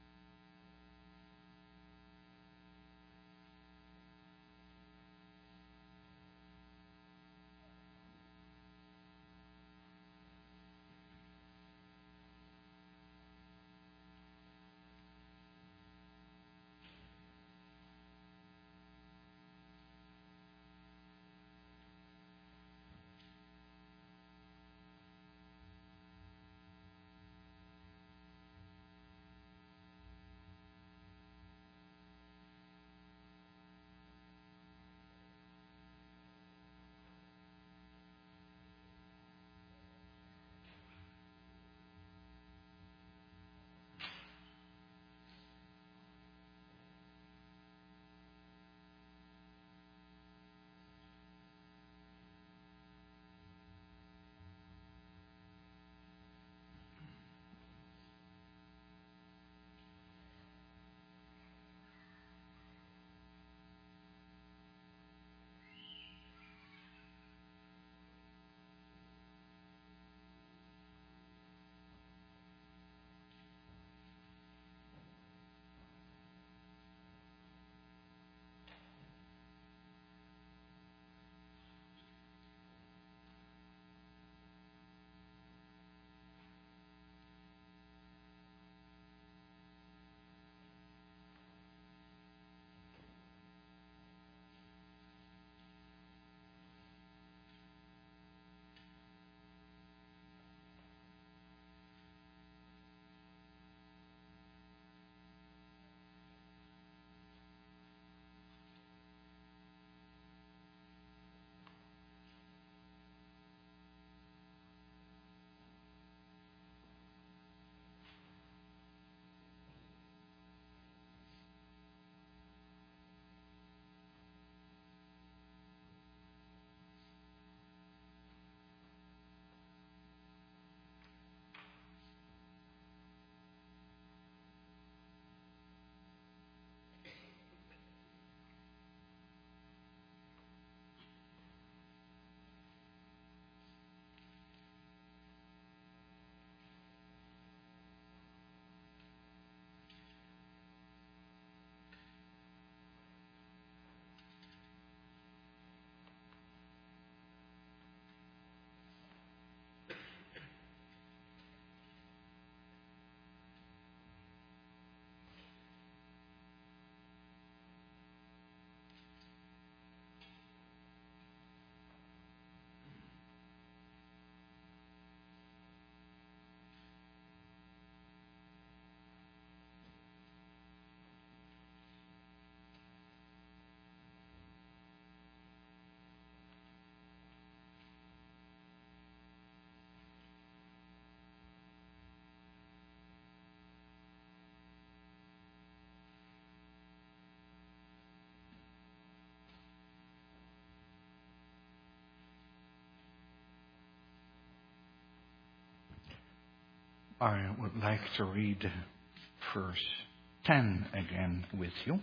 Speaker 1: I would like to read verse ten again with you.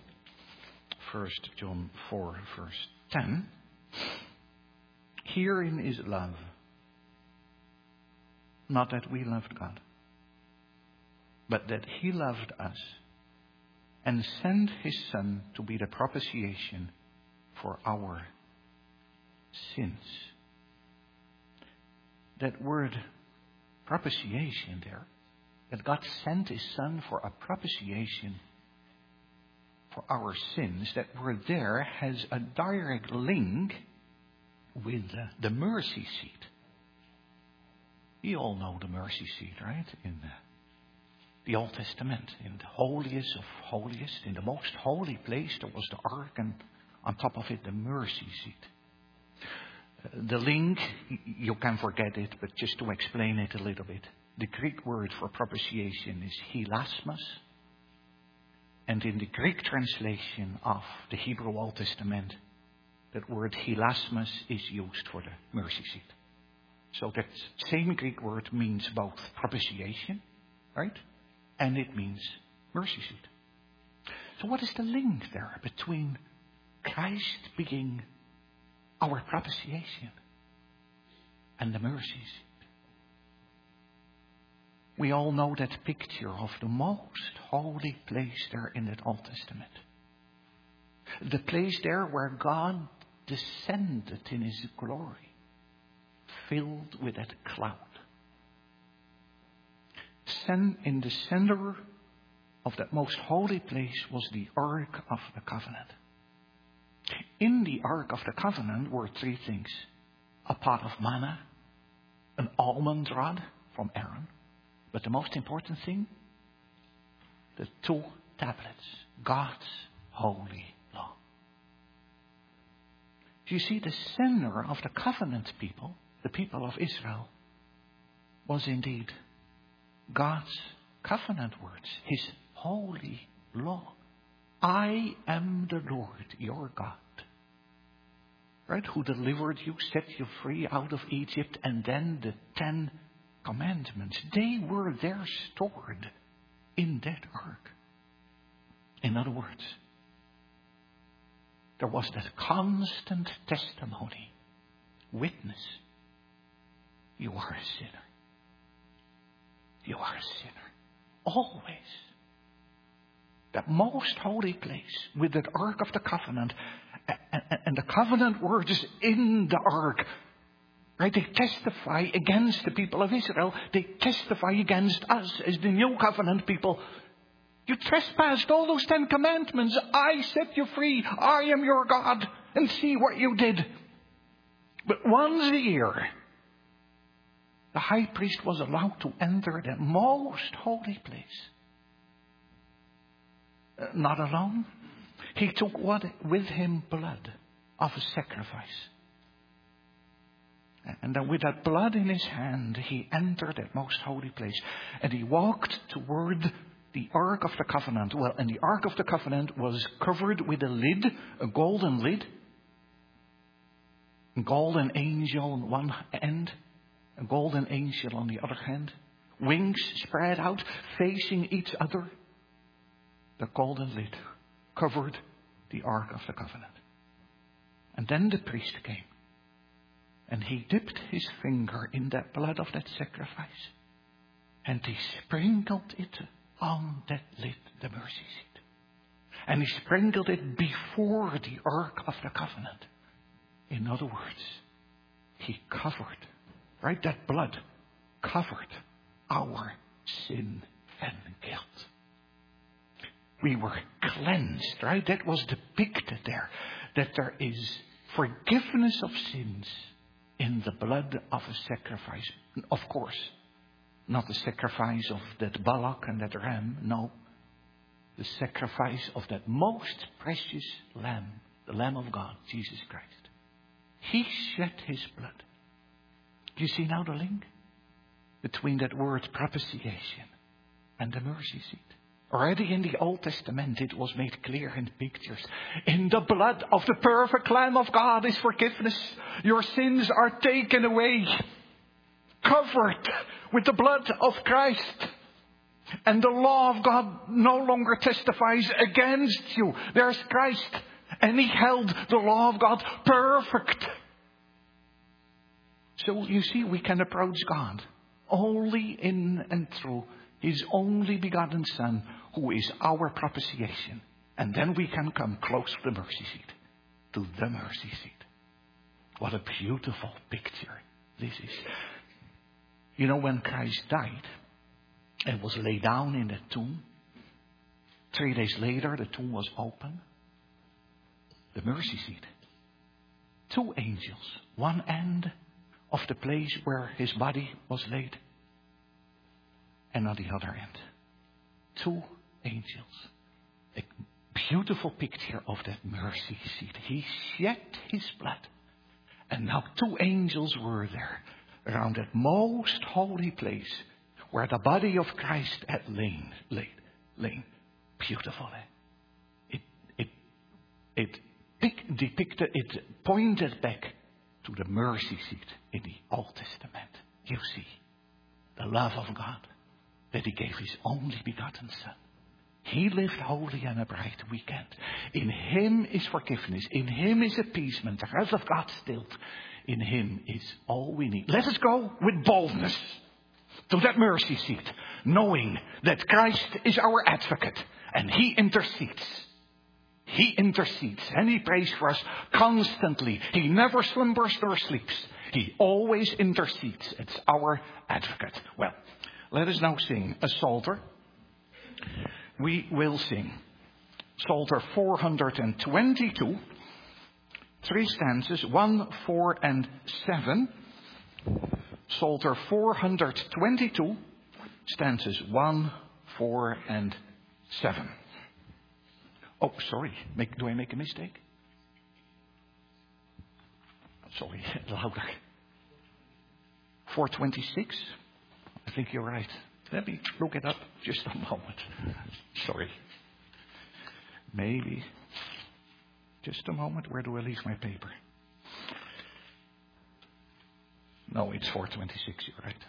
Speaker 1: First John four, verse ten. Herein is love. Not that we loved God, but that He loved us and sent His Son to be the propitiation for our sins. That word propitiation there, that God sent His Son for a propitiation for our sins, that word there has a direct link with uh, the mercy seat. You all know the mercy seat, right? In uh, the Old Testament, in the holiest of holiest, in the most holy place, there was the ark, and on top of it, the mercy seat. Uh, the link, you can forget it, but just to explain it a little bit. The Greek word for propitiation is hilasmos, And in the Greek translation of the Hebrew Old Testament, that word hilasmos is used for the mercy seat. So that same Greek word means both propitiation, right? And it means mercy seat. So what is the link there between Christ being our propitiation and the mercy seat? We all know that picture of the most holy place there in the Old Testament. The place there where God descended in His glory, filled with that cloud. In the center of that most holy place was the Ark of the Covenant. In the Ark of the Covenant were three things. A pot of manna, an almond rod from Aaron, but the most important thing, the two tablets, God's holy law. You see, the center of the covenant people, the people of Israel, was indeed God's covenant words, His holy law. I am the Lord your God. Right? Who delivered you, set you free out of Egypt, and then the Ten Commandments. They were there stored in that ark. In other words, there was that constant testimony, witness. You are a sinner. You are a sinner. Always. That most holy place with that Ark of the Covenant and, and, and the covenant words in the Ark. Right? They testify against the people of Israel. They testify against us as the new covenant people. You trespassed all those Ten Commandments. I set you free. I am your God. And see what you did. But once a year, the high priest was allowed to enter the most holy place. Uh, not alone. He took what, with him blood of a sacrifice. And then with that blood in his hand, he entered that most holy place. And he walked toward the Ark of the Covenant. Well, and the Ark of the Covenant was covered with a lid, a golden lid. A golden angel on one end, a golden angel on the other hand. Wings spread out, facing each other. The golden lid covered the Ark of the Covenant. And then the priest came. And he dipped his finger in that blood of that sacrifice. And he sprinkled it on that lid, the mercy seat. And he sprinkled it before the Ark of the Covenant. In other words, he covered, right, that blood covered our sin and guilt. We were cleansed, right? That was depicted there. That there is forgiveness of sins in the blood of a sacrifice. Of course, not the sacrifice of that bullock and that ram. No, the sacrifice of that most precious lamb, the Lamb of God, Jesus Christ. He shed his blood. Do you see now the link between that word propitiation and the mercy seat? Already in the Old Testament it was made clear in pictures. In the blood of the perfect Lamb of God is forgiveness. Your sins are taken away. Covered with the blood of Christ. And the law of God no longer testifies against you. There's Christ. And he held the law of God perfect. So you see, we can approach God only in and through His only begotten Son, who is our propitiation. And then we can come close to the mercy seat. To the mercy seat. What a beautiful picture this is. You know, when Christ died and was laid down in the tomb, three days later the tomb was open. The mercy seat. Two angels. One end of the place where his body was laid. And on the other end, two angels. A beautiful picture of that mercy seat. He shed his blood. And now two angels were there around that most holy place where the body of Christ had lain. laid, lain. Beautiful, eh? depicted, it pointed back to the mercy seat in the Old Testament. You see, the love of God, that He gave His only begotten Son. He lived holy and upright weekend. In Him is forgiveness. In Him is appeasement. The wrath of God stilled. In Him is all we need. Let us go with boldness to that mercy seat, knowing that Christ is our advocate and He intercedes. He intercedes and He prays for us constantly. He never slumbers nor sleeps. He always intercedes. It's our advocate. Well, let us now sing a psalter. We will sing Psalter four hundred twenty-two, three stanzas, one, four, and seven. Psalter four hundred twenty-two, stanzas one, four, and seven. Oh, sorry. Make, do I make a mistake? Sorry, louder. four twenty-six. I think you're right. Let me look it up just a moment. Sorry. Maybe. Just a moment. Where do I leave my paper? No, it's four twenty-six. You're right.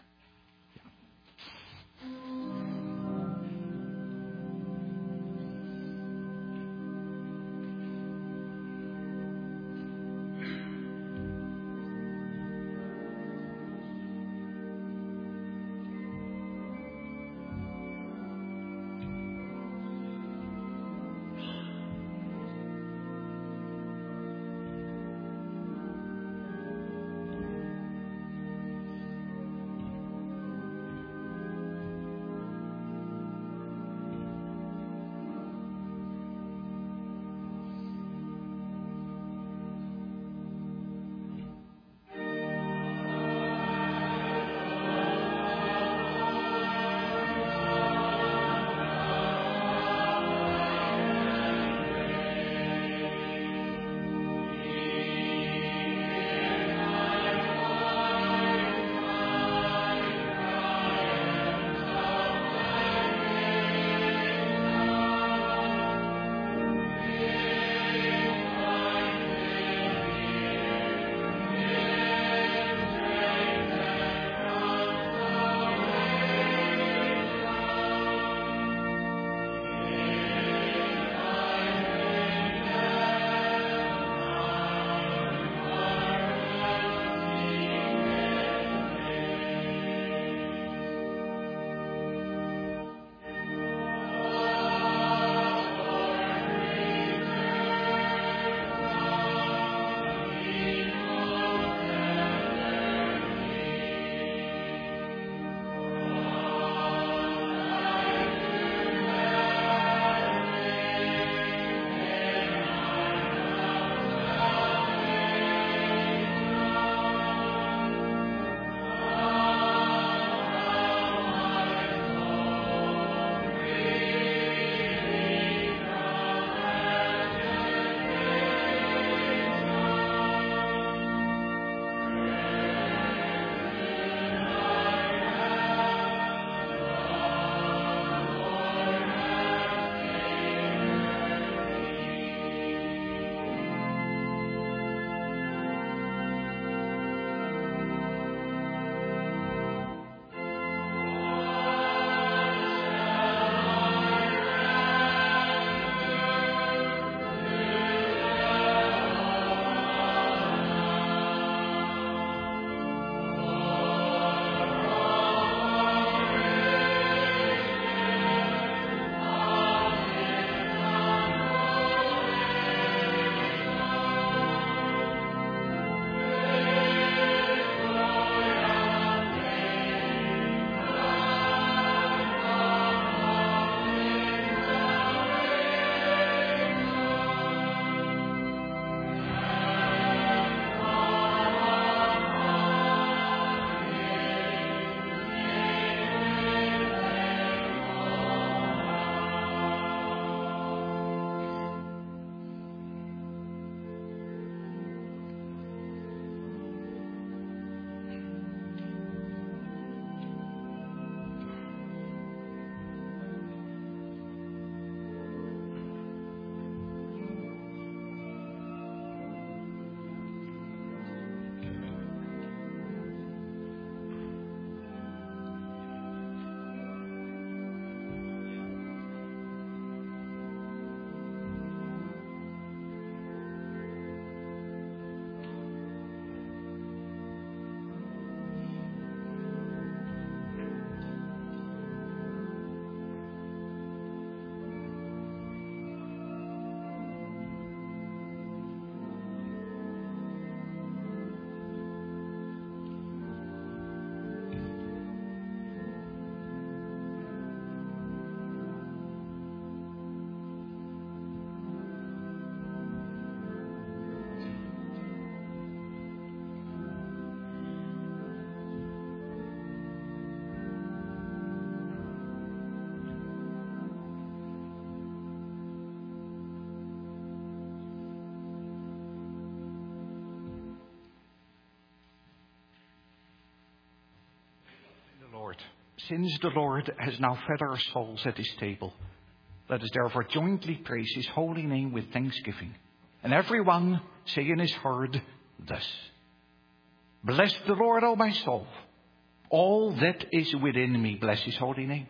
Speaker 1: since the Lord has now fed our souls at his table, let us therefore jointly praise his holy name with thanksgiving. And everyone say in his heart thus: Bless the Lord, O my soul. All that is within me, bless his holy name.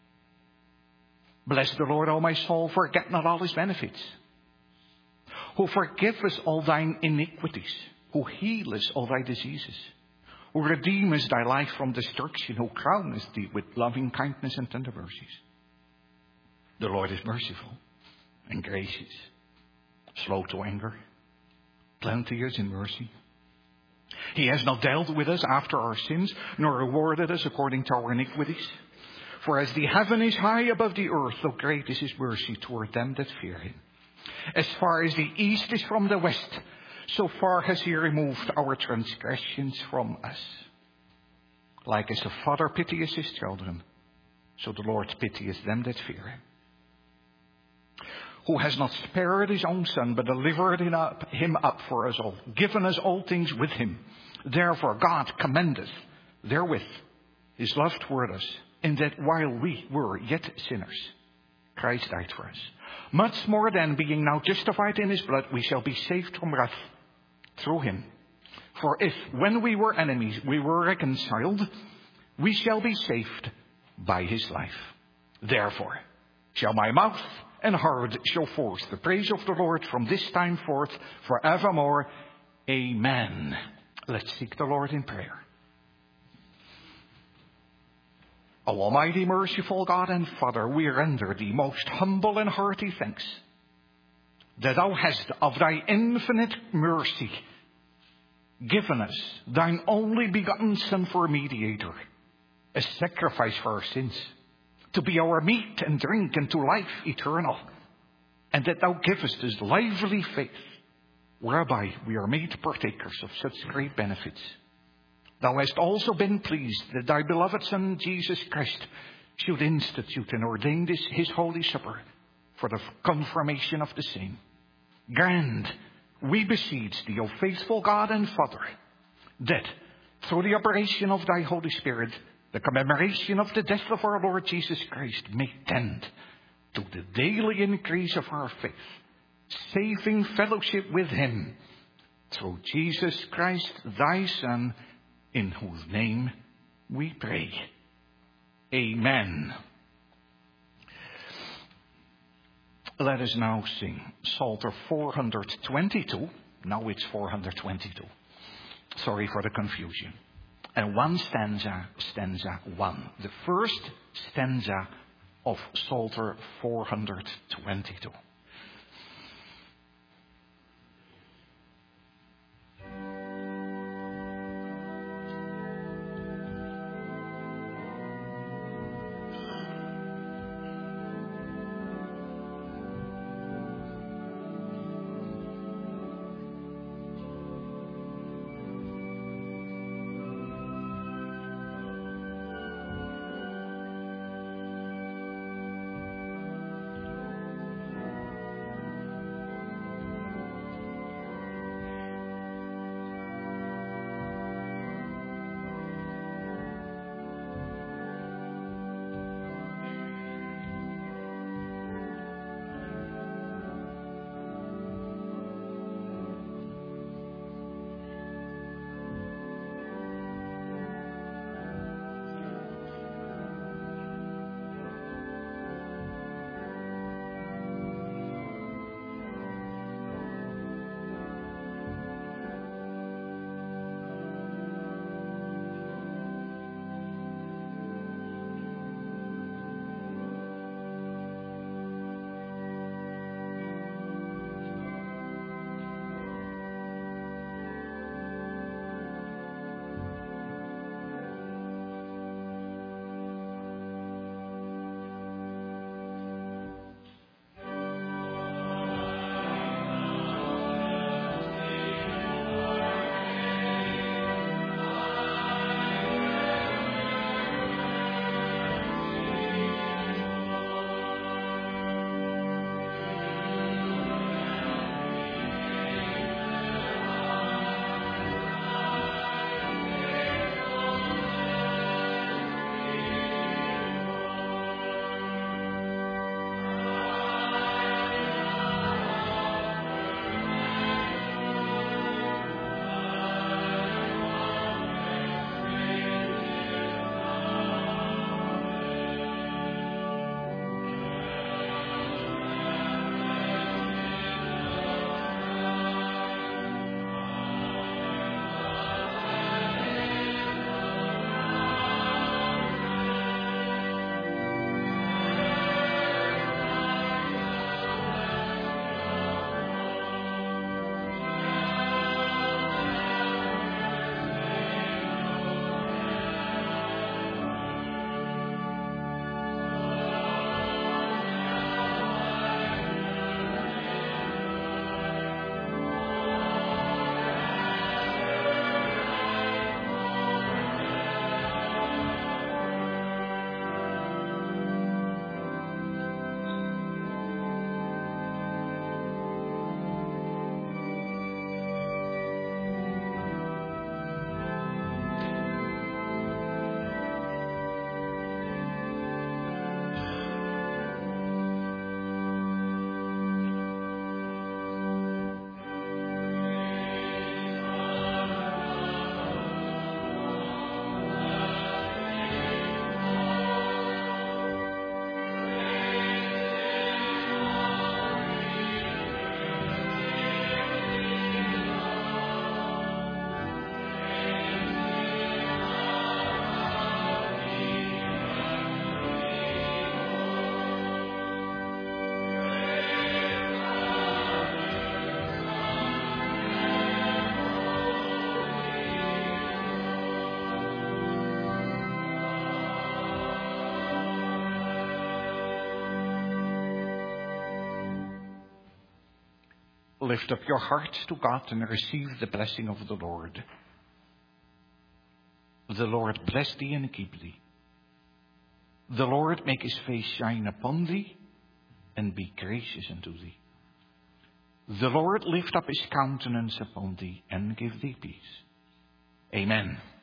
Speaker 1: Bless the Lord, O my soul, forget not all his benefits, who forgiveth all thine iniquities, who healeth all thy diseases, who redeemeth thy life from destruction, who crowneth thee with loving kindness and tender mercies. The Lord is merciful and gracious, slow to anger, plenteous in mercy. He has not dealt with us after our sins, nor rewarded us according to our iniquities. For as the heaven is high above the earth, so great is his mercy toward them that fear him. As far as the east is from the west, so far has he removed our transgressions from us. Like as the father pitieth his children, so the Lord pitieth them that fear him. Who has not spared his own son, but delivered him up, him up for us all, given us all things with him. Therefore God commendeth therewith his love toward us, in that while we were yet sinners, Christ died for us. Much more then, being now justified in his blood, we shall be saved from wrath through him. For if, when we were enemies, we were reconciled, we shall be saved by his life. Therefore shall my mouth and heart show forth the praise of the Lord from this time forth forevermore. Amen. Let's seek the Lord in prayer. O Almighty, merciful God and Father, we render thee most humble and hearty thanks that thou hast of thy infinite mercy given us thine only begotten Son for mediator, a sacrifice for our sins, to be our meat and drink unto life eternal, and that thou givest us lively faith, whereby we are made partakers of such great benefits. Thou hast also been pleased that thy beloved Son, Jesus Christ, should institute and ordain this his holy supper for the confirmation of the same. Grant, we beseech thee, O faithful God and Father, that through the operation of thy Holy Spirit, the commemoration of the death of our Lord Jesus Christ may tend to the daily increase of our faith, saving fellowship with him, through Jesus Christ, thy Son, in whose name we pray. Amen. Let us now sing Psalter four hundred twenty-two. Now it's four hundred twenty-two. Sorry for the confusion. And one stanza, stanza one. The first stanza of Psalter four hundred twenty-two. lift up your heart to God and receive the blessing of the Lord. The Lord bless thee and keep thee. The Lord make his face shine upon thee and be gracious unto thee. The Lord lift up his countenance upon thee and give thee peace. Amen.